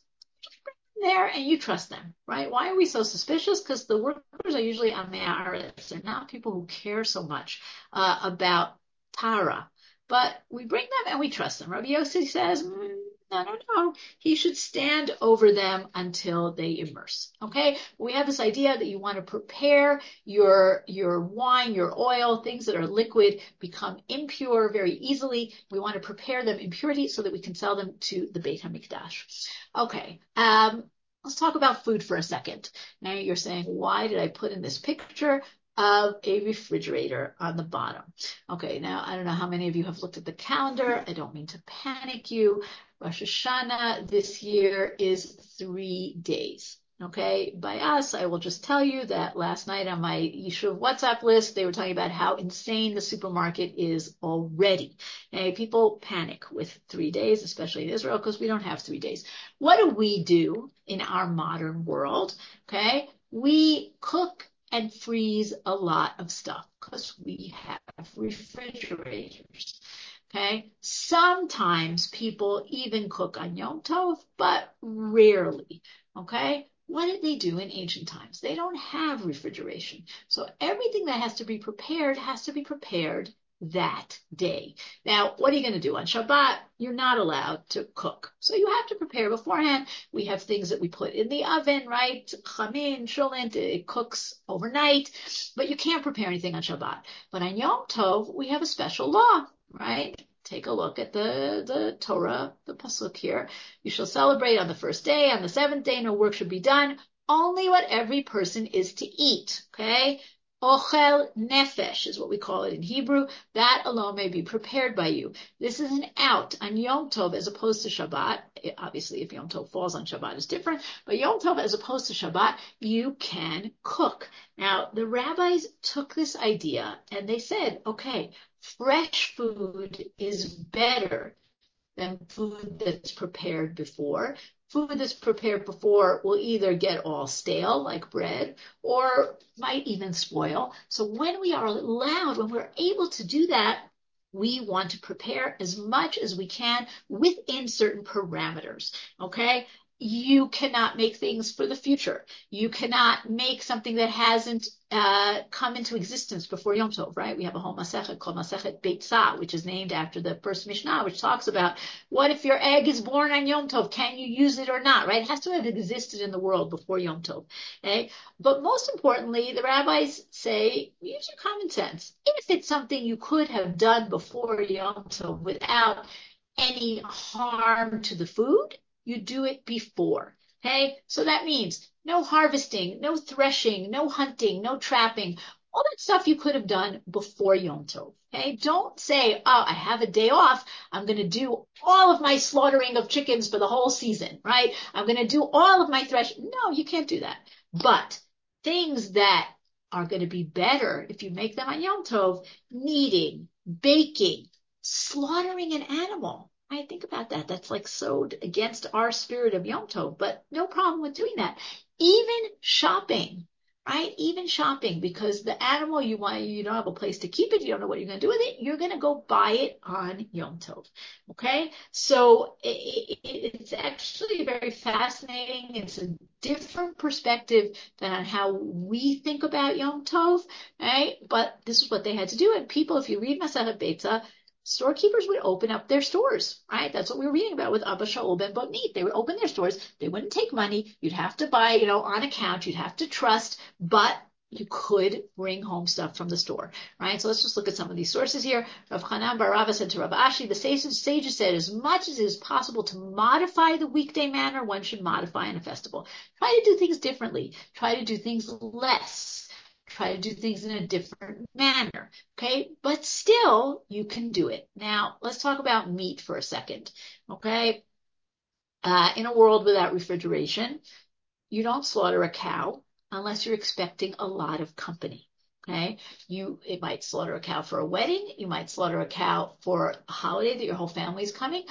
Speaker 1: there and you trust them, right? Why are we so suspicious? Because the workers are usually amaretz. They're not people who care so much uh, about Tara. But we bring them and we trust them. Rabbi Yossi says, mm, no, no, no. He should stand over them until they immerse. Okay? We have this idea that you want to prepare your, your wine, your oil, things that are liquid become impure very easily. We want to prepare them in purity so that we can sell them to the Beit HaMikdash. Okay. Um, let's talk about food for a second. Now you're saying, why did I put in this picture of a refrigerator on the bottom? Okay. Now I don't know how many of you have looked at the calendar. I don't mean to panic you. Rosh Hashanah this year is three days. Okay, by us, I will just tell you that last night on my Yishuv WhatsApp list, they were talking about how insane the supermarket is already. Okay, people panic with three days, especially in Israel, because we don't have three days. What do we do in our modern world? Okay, we cook and freeze a lot of stuff because we have refrigerators. Okay, sometimes people even cook on Yom Tov, but rarely. Okay, what did they do in ancient times? They don't have refrigeration. So everything that has to be prepared has to be prepared that day. Now, what are you going to do? On Shabbat, you're not allowed to cook. So you have to prepare beforehand. We have things that we put in the oven, right? Chamin, shulent, it cooks overnight, but you can't prepare anything on Shabbat. But on Yom Tov, we have a special law, right? Take a look at the, the Torah, the pasuk here. You shall celebrate on the first day, on the seventh day, no work should be done, only what every person is to eat, okay? Ochel nefesh is what we call it in Hebrew. That alone may be prepared by you. This is an out on Yom Tov as opposed to Shabbat. Obviously, if Yom Tov falls on Shabbat, it's different. But Yom Tov as opposed to Shabbat, you can cook. Now, the rabbis took this idea and they said, okay, fresh food is better than food that's prepared before. Food that's prepared before will either get all stale, like bread, or might even spoil. So when we are allowed, when we're able to do that, we want to prepare as much as we can within certain parameters. Okay? You cannot make things for the future. You cannot make something that hasn't uh, come into existence before Yom Tov, right? We have a whole Masechet called Masechet Beitzah, which is named after the first Mishnah, which talks about what if your egg is born on Yom Tov? Can you use it or not, right? It has to have existed in the world before Yom Tov, okay? But most importantly, the rabbis say, use your common sense. If it's something you could have done before Yom Tov without any harm to the food, you do it before. Okay, so that means no harvesting, no threshing, no hunting, no trapping, all that stuff you could have done before Yom Tov. Okay, don't say, oh, I have a day off. I'm going to do all of my slaughtering of chickens for the whole season, right? I'm going to do all of my threshing. No, you can't do that. But things that are going to be better if you make them on Yom Tov, kneading, baking, slaughtering an animal. I think about that. That's like so against our spirit of Yom Tov, but no problem with doing that. Even shopping, right? Even shopping, because the animal you want, you don't have a place to keep it. You don't know what you're going to do with it. You're going to go buy it on Yom Tov. Okay. So it, it, it's actually very fascinating. It's a different perspective than on how we think about Yom Tov, right? But this is what they had to do. And people, if you read Masechet Beitzah, storekeepers would open up their stores, right? That's what we were reading about with Abba Shaul ben Botnit. They would open their stores. They wouldn't take money. You'd have to buy, you know, on account. You'd have to trust, but you could bring home stuff from the store, right? So let's just look at some of these sources here. Rav Chanan bar Rava said to Rav Ashi, the sages said, as much as it is possible to modify the weekday manner, one should modify in a festival. Try to do things differently. Try to do things less. Try to do things in a different manner, okay? But still, you can do it. Now, let's talk about meat for a second, okay? Uh, in a world without refrigeration, you don't slaughter a cow unless you're expecting a lot of company, okay? You, it might slaughter a cow for a wedding, you might slaughter a cow for a holiday that your whole family is coming,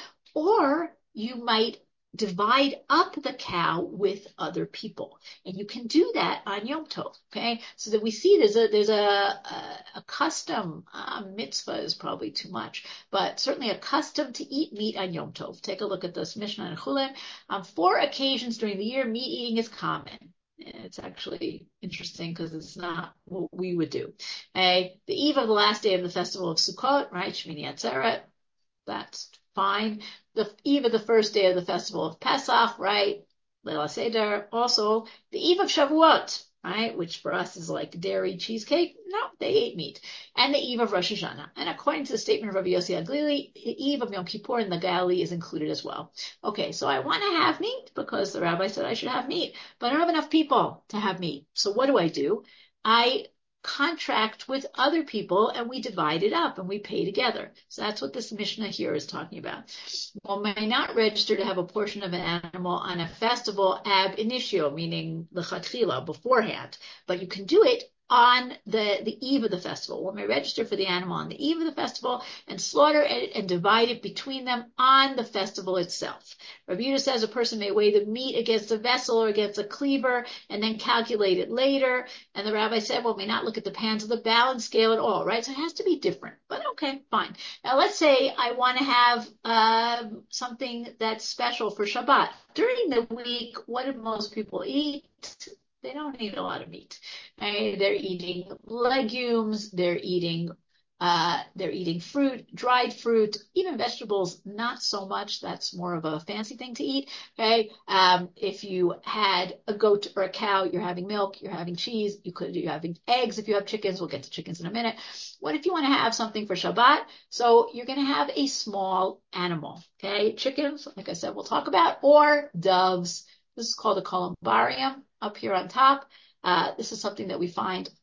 Speaker 1: or you might divide up the cow with other people. And you can do that on Yom Tov, okay? So that we see there's a, there's a, a, a custom, uh, mitzvah is probably too much, but certainly a custom to eat meat on Yom Tov. Take a look at this Mishnah and Chulin. On four occasions during the year, meat eating is common. It's actually interesting because it's not what we would do. Okay? The eve of the last day of the festival of Sukkot, right? Shmini Atzeret, that's fine. The eve of the first day of the festival of Pesach, right? Leil Seder. Also, the eve of Shavuot, right? Which for us is like dairy cheesecake. No, they ate meat. And the eve of Rosh Hashanah. And according to the statement of Rabbi Yossi HaGlili, the eve of Yom Kippur and the Gali is included as well. Okay, so I want to have meat because the rabbi said I should have meat, but I don't have enough people to have meat. So what do I do? I contract with other people and we divide it up and we pay together. So that's what this Mishnah here is talking about. One may not register to have a portion of an animal on a festival ab initio, meaning lechatchila, beforehand, but you can do it on the, the eve of the festival. One may register for the animal on the eve of the festival and slaughter it and divide it between them on the festival itself. Rabbi Yehuda says a person may weigh the meat against a vessel or against a cleaver and then calculate it later. And the rabbi said, well, may not look at the pans of the balance scale at all, right? So it has to be different, but okay, fine. Now let's say I want to have uh, something that's special for Shabbat. During the week, what do most people eat? They don't eat a lot of meat. Right? They're eating legumes, they're eating uh, they're eating fruit, dried fruit, even vegetables, not so much. That's more of a fancy thing to eat. Okay. Um, if you had a goat or a cow, you're having milk, you're having cheese, you could, you're having eggs if you have chickens. We'll get to chickens in a minute. What if you want to have something for Shabbat? So you're going to have a small animal. Okay. Chickens, like I said, we'll talk about, or doves. This is called a columbarium up here on top. Uh, this is something that we find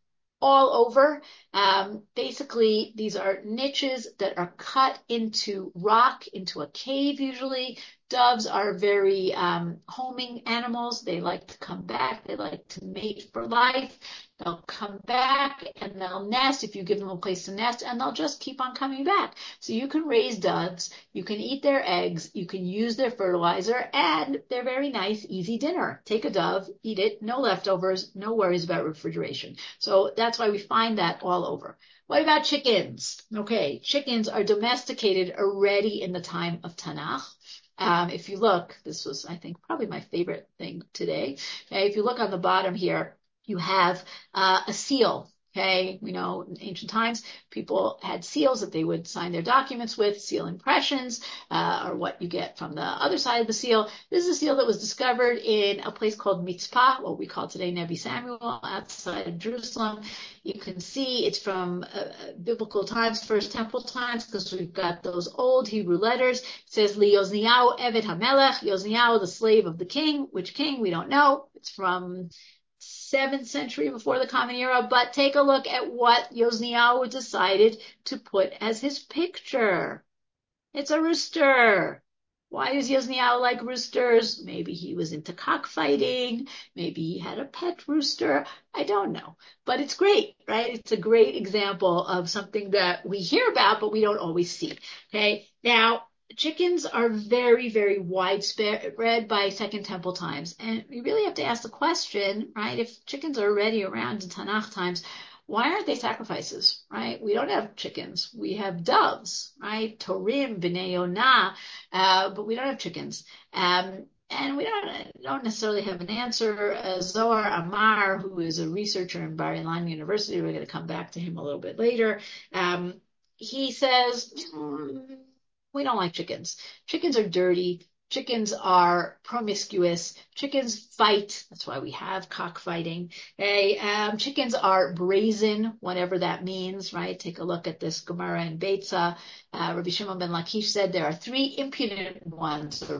Speaker 1: all over. Um, basically, these are niches that are cut into rock, into a cave usually. Doves are very um, homing animals. They like to come back. They like to mate for life. They'll come back and they'll nest if you give them a place to nest, and they'll just keep on coming back. So you can raise doves, you can eat their eggs, you can use their fertilizer, and they're very nice, easy dinner. Take a dove, eat it, no leftovers, no worries about refrigeration. So that's why we find that all over. What about chickens? Okay, chickens are domesticated already in the time of Tanakh. Um, if you look, this was, I think, probably my favorite thing today. Okay, if you look on the bottom here, you have uh, a seal. Okay, we know in ancient times people had seals that they would sign their documents with, seal impressions, uh, or what you get from the other side of the seal. This is a seal that was discovered in a place called Mitzpah, what we call today Nebi Samuel, outside of Jerusalem. You can see it's from uh, biblical times, First Temple times, because we've got those old Hebrew letters. It says Li Yozniyahu Eved HaMelech, Yozniyahu, the slave of the king. Which king? We don't know. It's from seventh century before the Common Era, but take a look at what Yozniyahu decided to put as his picture. It's a rooster. Why does Yozniyahu like roosters? Maybe he was into cockfighting. Maybe he had a pet rooster. I don't know. But it's great, right? It's a great example of something that we hear about, but we don't always see. Okay. Now, chickens are very, very widespread by Second Temple times. And we really have to ask the question, right? If chickens are already around in Tanakh times, why aren't they sacrifices, right? We don't have chickens. We have doves, right? Torim, B'nai Yonah, uh, but we don't have chickens. Um, and we don't, don't necessarily have an answer. Uh, Zohar Amar, who is a researcher in Bar Ilan University, we're going to come back to him a little bit later. Um, he says, mm, we don't like chickens. Chickens are dirty. Chickens are promiscuous. Chickens fight. That's why we have cockfighting. Okay? Um, chickens are brazen, whatever that means, right? Take a look at this Gemara in Beitza. Uh, Rabbi Shimon ben Lakish said there are three impudent ones, or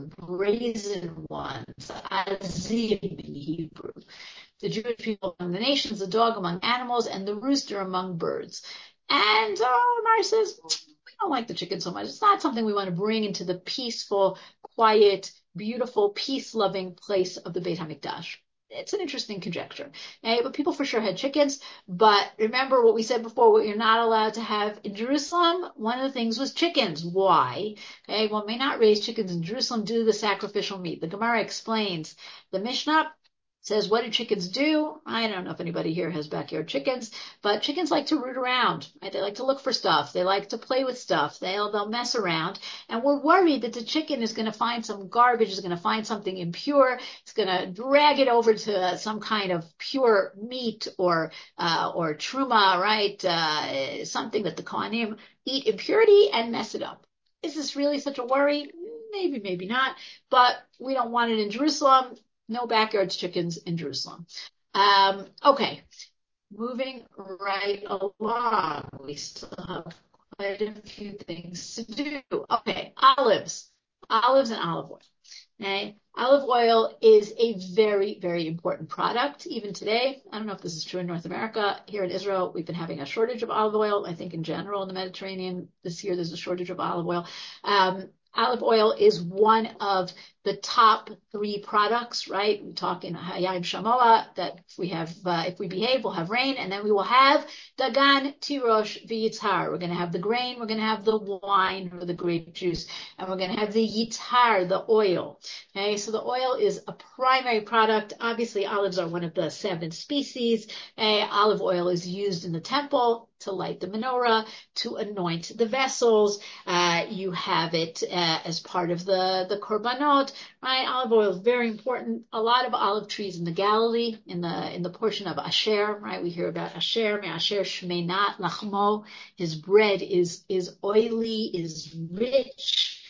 Speaker 1: brazen ones, azim in Hebrew. The Jewish people among the nations, the dog among animals, and the rooster among birds. And uh, Mar says, we don't like the chicken so much. It's not something we want to bring into the peaceful, quiet, beautiful, peace-loving place of the Beit HaMikdash. It's an interesting conjecture. Okay? But people for sure had chickens. But remember what we said before, what you're not allowed to have in Jerusalem? One of the things was chickens. Why? Okay, one may not raise chickens in Jerusalem due to the sacrificial meat. The Gemara explains. The Mishnah says, what do chickens do? I don't know if anybody here has backyard chickens, but chickens like to root around, right? They like to look for stuff. They like to play with stuff. They'll, they'll mess around. And we're worried that the chicken is going to find some garbage, is going to find something impure. It's going to drag it over to some kind of pure meat or, uh, or truma, right? Uh, something that the Kohanim eat impurity and mess it up. Is this really such a worry? Maybe, maybe not, but we don't want it in Jerusalem. No backyard chickens in Jerusalem. Um, okay, moving right along. We still have quite a few things to do. Okay, olives. Olives and olive oil. Okay, olive oil is a very, very important product even today. I don't know if this is true in North America. Here in Israel, we've been having a shortage of olive oil. I think in general in the Mediterranean this year there's a shortage of olive oil. Um, olive oil is one of the top three products, right? We talk in Hayayim Shamoa that if we have, uh, if we behave, we'll have rain, and then we will have Dagan, Tirosh, V'yitzhar. We're going to have the grain, we're going to have the wine or the grape juice, and we're going to have the yitzhar, the oil. Okay, so the oil is a primary product. Obviously, olives are one of the seven species. Okay, olive oil is used in the temple to light the menorah, to anoint the vessels. Uh, you have it uh, as part of the, the korbanot, right? Olive oil is very important. A lot of olive trees in the Galilee, in the in the portion of Asher, right? We hear about Asher, Asher Shmeinat Lachmo. His bread is is oily, is rich.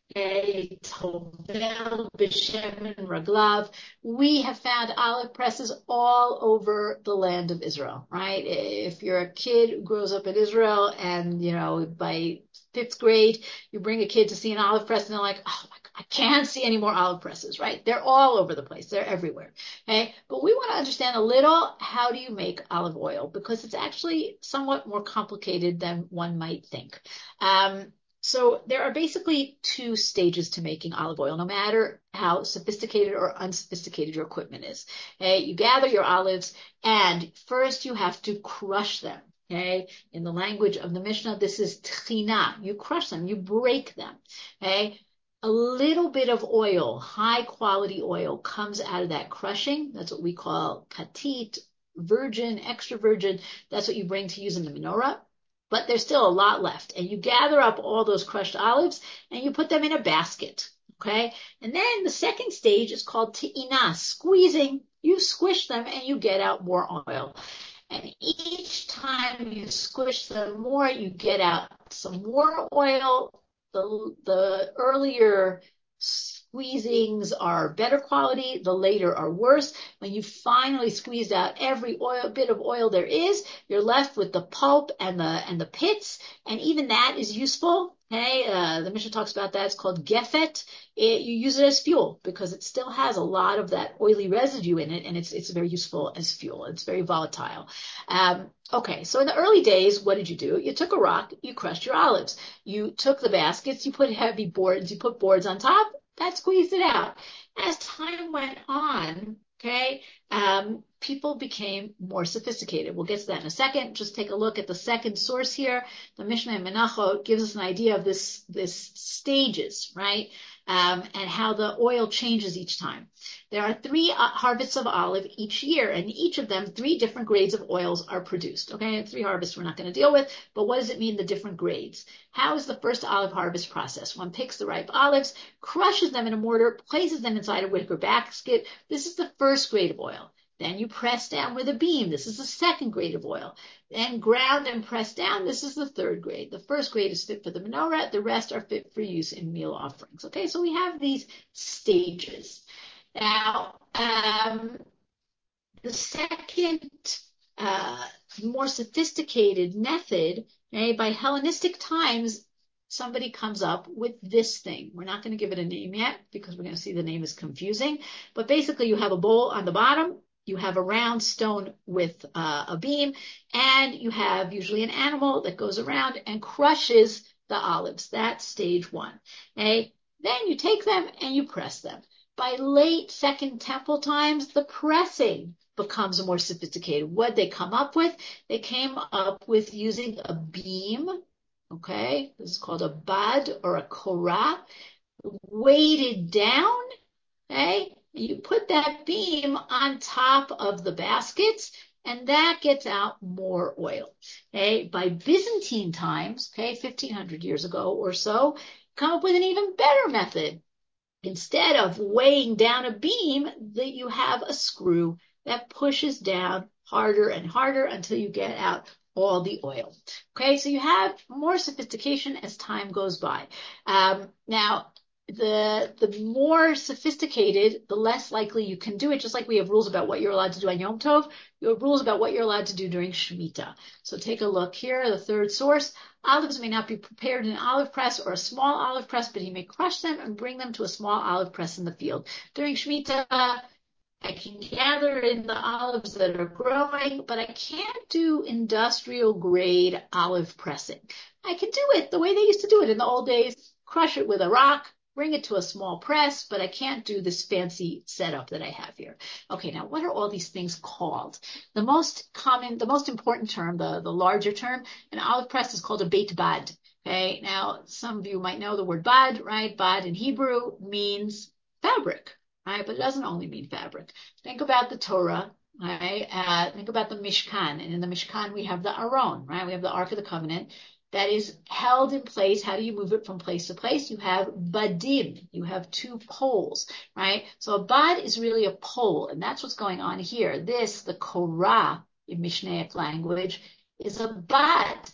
Speaker 1: Okay, Tovel, B'Shem, and Raglav. We have found olive presses all over the land of Israel, right? If you're a kid who grows up in Israel and, you know, by fifth grade, you bring a kid to see an olive press and they're like, oh my God, I can't see any more olive presses, right? They're all over the place. They're everywhere. Okay. But we want to understand a little, how do you make olive oil? Because it's actually somewhat more complicated than one might think. Um, so there are basically two stages to making olive oil, no matter how sophisticated or unsophisticated your equipment is. Okay, you gather your olives, and first you have to crush them. Okay, in the language of the Mishnah, this is tchina. You crush them, you break them. Okay, a little bit of oil, high quality oil, comes out of that crushing. That's what we call katit, virgin, extra virgin. That's what you bring to use in the menorah. But there's still a lot left. And you gather up all those crushed olives and you put them in a basket. Okay. And then the second stage is called te'ina, squeezing. You squish them and you get out more oil. And each time you squish them more, you get out some more oil. The, the earlier squeezings are better quality, the later are worse. When you finally squeezed out every oil, bit of oil there is, you're left with the pulp and the and the pits, and even that is useful. Okay, uh, the Mishnah talks about that. It's called gefet. It, you use it as fuel because it still has a lot of that oily residue in it, and it's it's very useful as fuel. It's very volatile. Um, okay, so in the early days, what did you do? You took a rock, you crushed your olives. You took the baskets, you put heavy boards, you put boards on top, that squeezed it out. As time went on, okay, um, people became more sophisticated. We'll get to that in a second. Just take a look at the second source here. The Mishnah in Menachot gives us an idea of this, this stages, right? Um, and how the oil changes each time. There are three uh, harvests of olive each year, and each of them, three different grades of oils are produced. Okay, three harvests we're not going to deal with, but what does it mean, the different grades? How is the first olive harvest process? One picks the ripe olives, crushes them in a mortar, places them inside a wicker basket. This is the first grade of oil. Then you press down with a beam. This is the second grade of oil. Then ground and press down. This is the third grade. The first grade is fit for the menorah. The rest are fit for use in meal offerings. Okay, so we have these stages. Now, um, the second, uh, more sophisticated method, okay, by Hellenistic times, somebody comes up with this thing. We're not going to give it a name yet because we're going to see the name is confusing. But basically, you have a bowl on the bottom. You have a round stone with uh, a beam, and you have usually an animal that goes around and crushes the olives. That's stage one. Okay? Then you take them and you press them. By late Second Temple times, the pressing becomes more sophisticated. What they come up with? They came up with using a beam. Okay, this is called a bad or a korah, weighted down. Okay, you put that beam on top of the baskets, and that gets out more oil. Okay, by Byzantine times, okay, fifteen hundred years ago or so, come up with an even better method. Instead of weighing down a beam, that you have a screw that pushes down harder and harder until you get out all the oil. Okay, so you have more sophistication as time goes by. Um, now, the the more sophisticated, the less likely you can do it. Just like we have rules about what you're allowed to do on Yom Tov, you have rules about what you're allowed to do during Shemitah. So take a look here, the third source. Olives may not be prepared in an olive press or a small olive press, but he may crush them and bring them to a small olive press in the field. During Shemitah, I can gather in the olives that are growing, but I can't do industrial grade olive pressing. I can do it the way they used to do it in the old days, crush it with a rock, bring it to a small press, but I can't do this fancy setup that I have here. Okay, now what are all these things called? The most common, the most important term, the, the larger term, an olive press is called a beit bad. Okay, now some of you might know the word bad, right? Bad in Hebrew means fabric, right? But it doesn't only mean fabric. Think about the Torah, right? Uh, think about the Mishkan. And in the Mishkan, we have the Aron, right? We have the Ark of the Covenant that is held in place. How do you move it from place to place? You have badim. You have two poles, right? So a bad is really a pole, and that's what's going on here. This, the Korah in Mishnaic language, is a bad.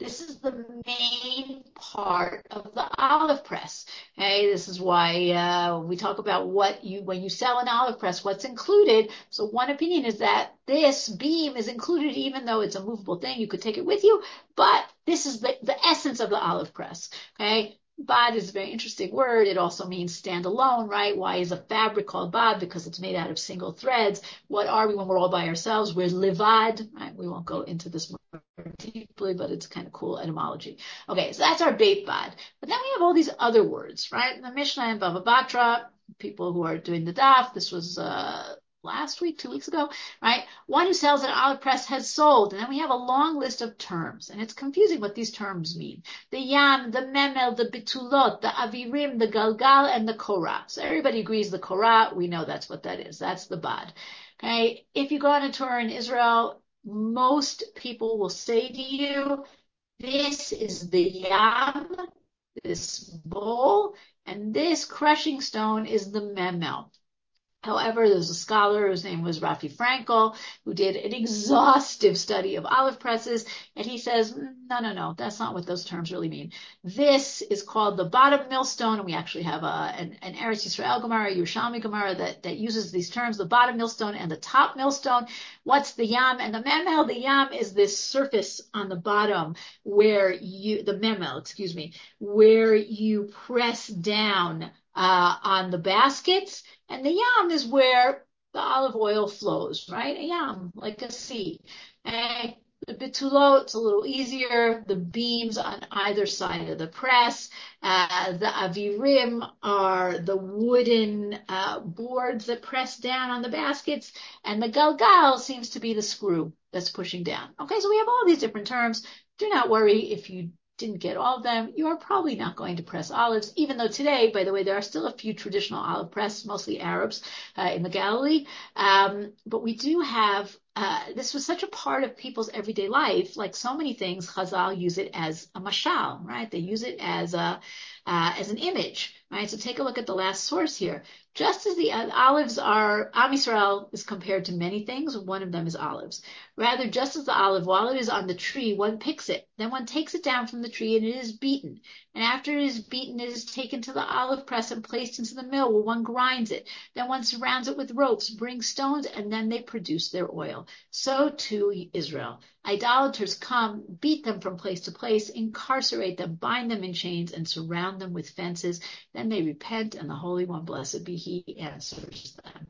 Speaker 1: This is the main part of the olive press. Okay, this is why uh, we talk about what you, when you sell an olive press, what's included. So one opinion is that this beam is included, even though it's a movable thing. You could take it with you, but this is the, the essence of the olive press. Okay. Bad is a very interesting word. It also means stand alone, right? Why is a fabric called bad? Because it's made out of single threads. What are we when we're all by ourselves? We're livad, right? We won't go into this more deeply, but it's kind of cool etymology. Okay, so that's our beit bad. But then we have all these other words, right? The Mishnah and Bava Batra, people who are doing the daf, this was uh, last week, two weeks ago, right? One who sells an olive press has sold. And then we have a long list of terms, and it's confusing what these terms mean. The yam, the memel, the bitulot, the avirim, the galgal, and the korah. So everybody agrees the korah, we know that's what that is. That's the bad. Okay, if you go on a tour in Israel, most people will say to you, this is the yam, this bowl, and this crushing stone is the memel. However, there's a scholar whose name was Rafi Frankel who did an exhaustive study of olive presses, and he says, no, no, no, that's not what those terms really mean. This is called the bottom millstone, and we actually have a, an, an Eretz Yisrael Gemara, Yerushalmi Gemara that, that uses these terms, the bottom millstone and the top millstone. What's the yam and the memel? The yam is this surface on the bottom where you, the memel, excuse me, where you press down uh, on the baskets. And the yam is where the olive oil flows, right? A yam, like a sea. And the bitulot, it's a little easier. The beams on either side of the press. Uh, the avirim are the wooden uh, boards that press down on the baskets. And the galgal seems to be the screw that's pushing down. Okay, so we have all these different terms. Do not worry if you didn't get all of them, you are probably not going to press olives, even though today, by the way, there are still a few traditional olive press, mostly Arabs uh, in the Galilee. Um, but we do have, uh, this was such a part of people's everyday life, like so many things, Chazal use it as a mashal, right? They use it as a, uh, as an image, right? So take a look at the last source here. Just as the uh, olives are, Am Yisrael is compared to many things, one of them is olives. Rather, just as the olive, while it is on the tree, one picks it. Then one takes it down from the tree and it is beaten. And after it is beaten, it is taken to the olive press and placed into the mill where one grinds it. Then one surrounds it with ropes, brings stones, and then they produce their oil. So too Israel. Idolaters come, beat them from place to place, incarcerate them, bind them in chains, and surround them with fences. Then they repent, and the Holy One, blessed be He, answers them.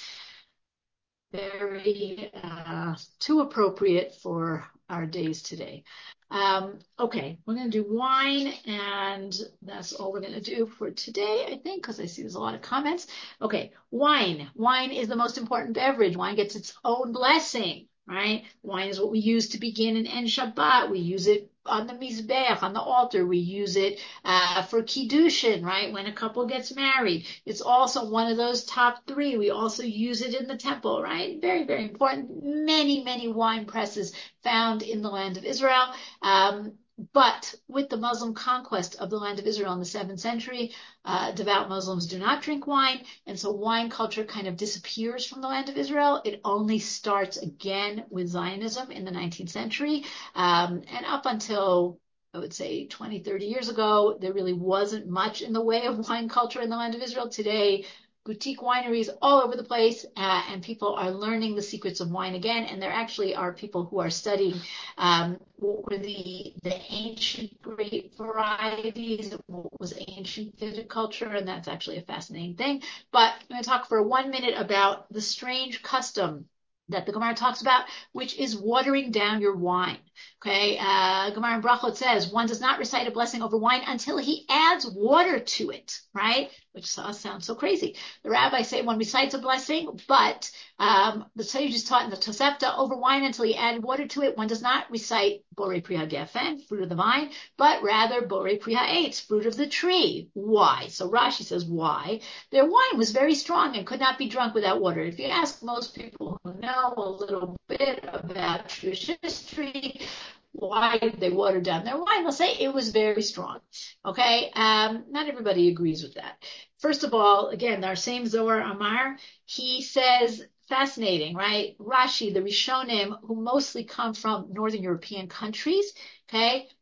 Speaker 1: Very uh, too appropriate for our days today. Um, okay, we're going to do wine, and that's all we're going to do for today, I think, because I see there's a lot of comments. Okay, wine. Wine is the most important beverage. Wine gets its own blessing, right? Wine is what we use to begin and end Shabbat. We use it on the Mizbeach, on the altar. We use it uh, for Kiddushin, right? When a couple gets married. It's also one of those top three. We also use it in the temple, right? Very, very important. Many, many wine presses found in the land of Israel. Um, but with the Muslim conquest of the land of Israel in the seventh century, uh, devout Muslims do not drink wine, and so wine culture kind of disappears from the land of Israel. It only starts again with Zionism in the nineteenth century, um, and up until I would say twenty, thirty years ago, there really wasn't much in the way of wine culture in the land of Israel. Today, boutique wineries all over the place, uh, and people are learning the secrets of wine again. And there actually are people who are studying um, what were the the ancient grape varieties, what was ancient viticulture, and that's actually a fascinating thing. But I'm going to talk for one minute about the strange custom that the Gemara talks about, which is watering down your wine. Okay, uh, Gemara in Brachot says one does not recite a blessing over wine until he adds water to it, right? Which sounds so crazy. The rabbis say one recites a blessing, but um, the sages taught in the Tosefta over wine until he added water to it. One does not recite Borei Pri HaGefen, fruit of the vine, but rather Borei Pri HaEtz, fruit of the tree. Why? So Rashi says why? Their wine was very strong and could not be drunk without water. If you ask most people who know a little bit about Jewish history, why did they water down their wine? They'll say it was very strong. Okay, um, not everybody agrees with that. First of all, again, our same Zohar Amar, he says, fascinating, right? Rashi, the Rishonim, who mostly come from Northern European countries, okay,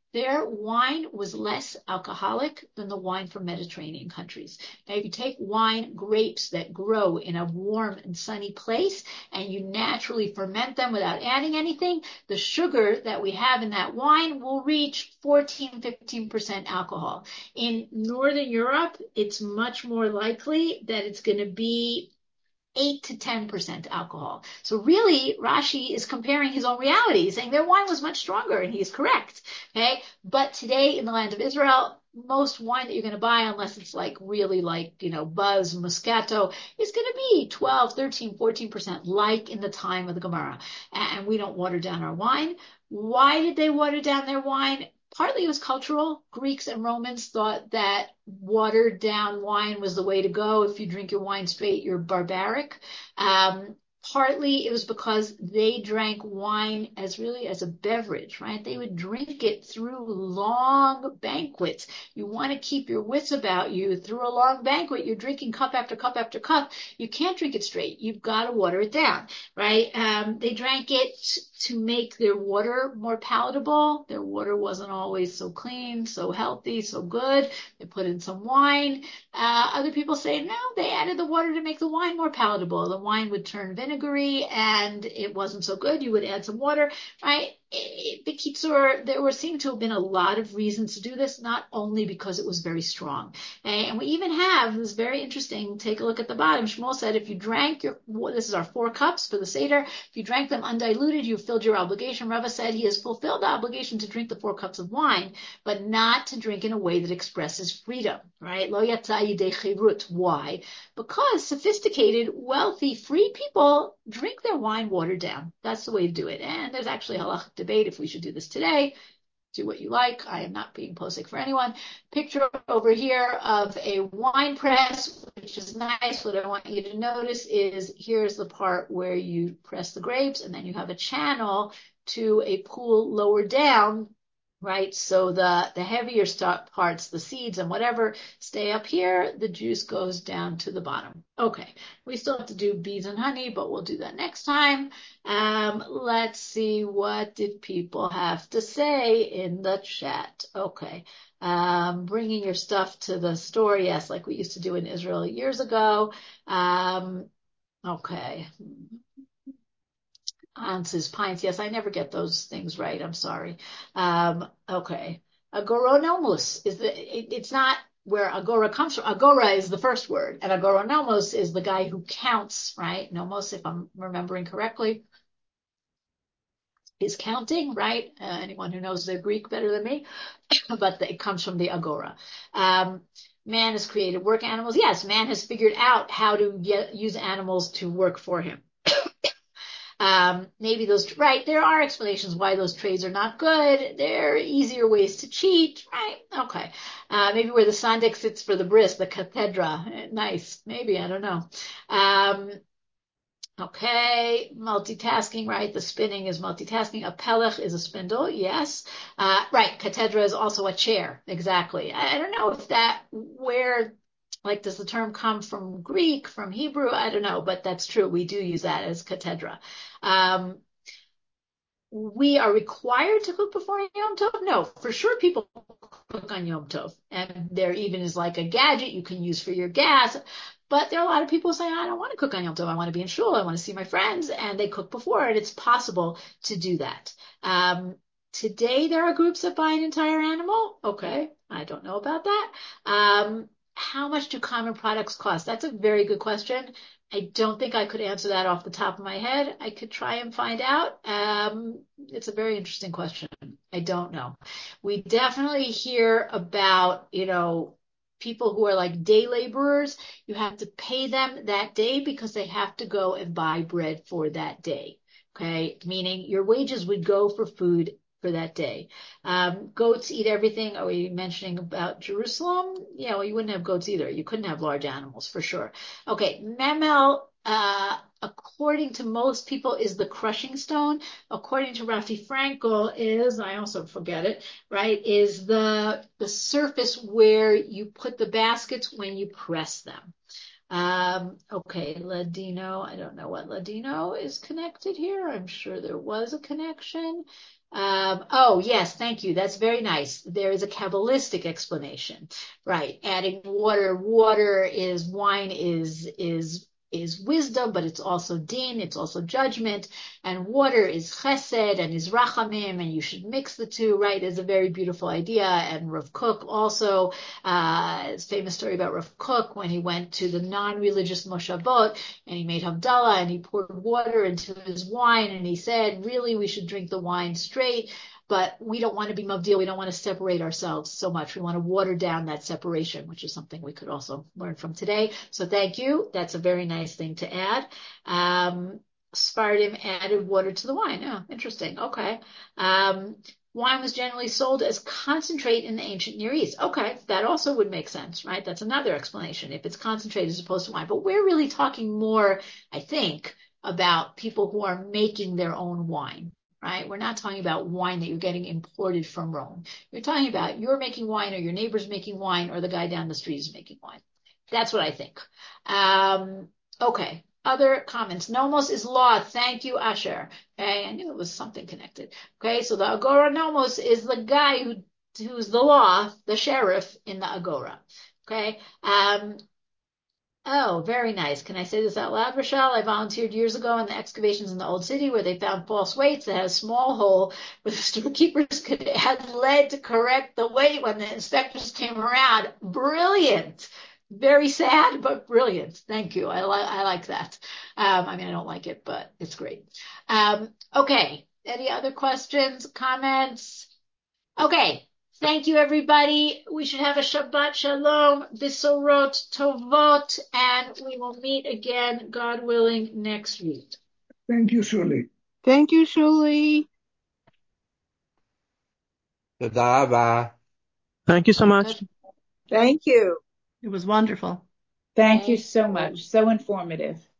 Speaker 1: their wine was less alcoholic than the wine from Mediterranean countries. Now, if you take wine grapes that grow in a warm and sunny place and you naturally ferment them without adding anything, the sugar that we have in that wine will reach fourteen, fifteen percent alcohol. In Northern Europe, it's much more likely that it's going to be eight to ten percent alcohol. So really, Rashi is comparing his own reality, saying their wine was much stronger, and he's correct. Okay. But today in the land of Israel, most wine that you're going to buy, unless it's like really like, you know, Buzz, Moscato, is going to be twelve, thirteen, fourteen percent, like in the time of the Gemara. And we don't water down our wine. Why did they water down their wine? Partly it was cultural. Greeks and Romans thought that watered down wine was the way to go. If you drink your wine straight, you're barbaric. Um, partly it was because they drank wine as really as a beverage, right? They would drink it through long banquets. You want to keep your wits about you through a long banquet. You're drinking cup after cup after cup. You can't drink it straight. You've got to water it down, right? Um, they drank it to make their water more palatable. Their water wasn't always so clean, so healthy, so good. They put in some wine. Uh, other people say, no, they added the water to make the wine more palatable. The wine would turn vinegary and it wasn't so good. You would add some water, right? B'kitzur, there were seem to have been a lot of reasons to do this, not only because it was very strong. Okay? And we even have, this is very interesting, take a look at the bottom. Shmuel said, if you drank your, this is our four cups for the Seder, if you drank them undiluted, you filled your obligation. Rava said he has fulfilled the obligation to drink the four cups of wine, but not to drink in a way that expresses freedom, right? Lo yatsa yidei chirut. Why? Because sophisticated, wealthy, free people drink their wine watered down. That's the way to do it. And there's actually a halachic debate if we should do this today. Do what you like. I am not being posik for anyone. Picture over here of a wine press, which is nice. What I want you to notice is here's the part where you press the grapes, and then you have a channel to a pool lower down, right? So the, the heavier stuff parts, the seeds and whatever, stay up here. The juice goes down to the bottom. Okay. We still have to do bees and honey, but we'll do that next time. Um, let's see, what did people have to say in the chat? Okay. Um, bringing your stuff to the store. Yes, like we used to do in Israel years ago. Um, okay. Ounces, pints. Yes, I never get those things right. I'm sorry. Um, okay. Agoronomos is the, it, it's not where agora comes from. Agora is the first word, and agoronomos is the guy who counts, right? Nomos, if I'm remembering correctly, is counting, right? Uh, anyone who knows the Greek better than me, but the, it comes from the agora. Um, man has created work animals. Yes, man has figured out how to get, use animals to work for him. Um, maybe those, right, there are explanations why those trades are not good. There are easier ways to cheat, right? Okay. Uh, maybe where the sandik sits for the bris, the cathedra. Nice. Maybe, I don't know. Um, okay. Multitasking, right? The spinning is multitasking. A pelech is a spindle. Yes. Uh, right. Cathedra is also a chair. Exactly. I, I don't know if that, where, like, does the term come from Greek, from Hebrew? I don't know, but that's true. We do use that as cathedra. Um, we are required to cook before Yom Tov? No, for sure people cook on Yom Tov. And there even is like a gadget you can use for your gas. But there are a lot of people saying, I don't want to cook on Yom Tov. I want to be in shul. I want to see my friends. And they cook before, and it's possible to do that. Um, today there are groups that buy an entire animal. Okay. I don't know about that. Um, how much do common products cost? That's a very good question. I don't think I could answer that off the top of my head. I could try and find out. Um, it's a very interesting question. I don't know. We definitely hear about, you know, people who are like day laborers. You have to pay them that day because they have to go and buy bread for that day. Okay. Meaning your wages would go for food for that day. Um, goats eat everything. Are we mentioning about Jerusalem? Yeah, well, you wouldn't have goats either. You couldn't have large animals for sure. Okay, memel, uh, according to most people, is the crushing stone. According to Rafi Frankel, is, I also forget it, right, is the, the surface where you put the baskets when you press them. Um, okay, Ladino, I don't know what Ladino is connected here. I'm sure there was a connection. Um, oh, yes, thank you. That's very nice. There is a Kabbalistic explanation, right? Adding water. Water is wine is is is wisdom, but it's also din, it's also judgment, and water is chesed and is rachamim, and you should mix the two, right? Is a very beautiful idea. And Rav Kook also, uh, it's a famous story about Rav Kook when he went to the non-religious moshavot and he made Havdalah and he poured water into his wine and he said, really, we should drink the wine straight, but we don't want to be Mavdil. We don't want to separate ourselves so much. We want to water down that separation, which is something we could also learn from today. So thank you. That's a very nice thing to add. Um, Sfardim added water to the wine. Oh, interesting. Okay. Um, wine was generally sold as concentrate in the ancient Near East. Okay, that also would make sense, right? That's another explanation if it's concentrate as opposed to wine. But we're really talking more, I think, about people who are making their own wine, right? We're not talking about wine that you're getting imported from Rome. You're talking about you're making wine or your neighbor's making wine or the guy down the street is making wine. That's what I think. Um, okay. Other comments. Nomos is law. Thank you, Asher. Okay, I knew it was something connected. Okay, so the Agora Nomos is the guy who who's the law, the sheriff in the Agora. Okay. Um, oh, very nice. Can I say this out loud, Rochelle? I volunteered years ago in the excavations in the old city where they found false weights that had a small hole where the storekeepers could add lead to correct the weight when the inspectors came around. Brilliant. Very sad, but brilliant. Thank you. I, li- I like that. Um, I mean, I don't like it, but it's great. Um, okay. Any other questions, comments? Okay. Thank you, everybody. We should have a Shabbat Shalom, Bisorot Tovot, and we will meet again, God willing, next week.
Speaker 2: Thank you, Shuli.
Speaker 3: Thank you, Shuli.
Speaker 4: תודה רבה.
Speaker 5: Thank you so much.
Speaker 3: Thank you.
Speaker 6: It was wonderful.
Speaker 7: Thank you
Speaker 1: Thank
Speaker 7: so
Speaker 1: you.
Speaker 7: much. So informative.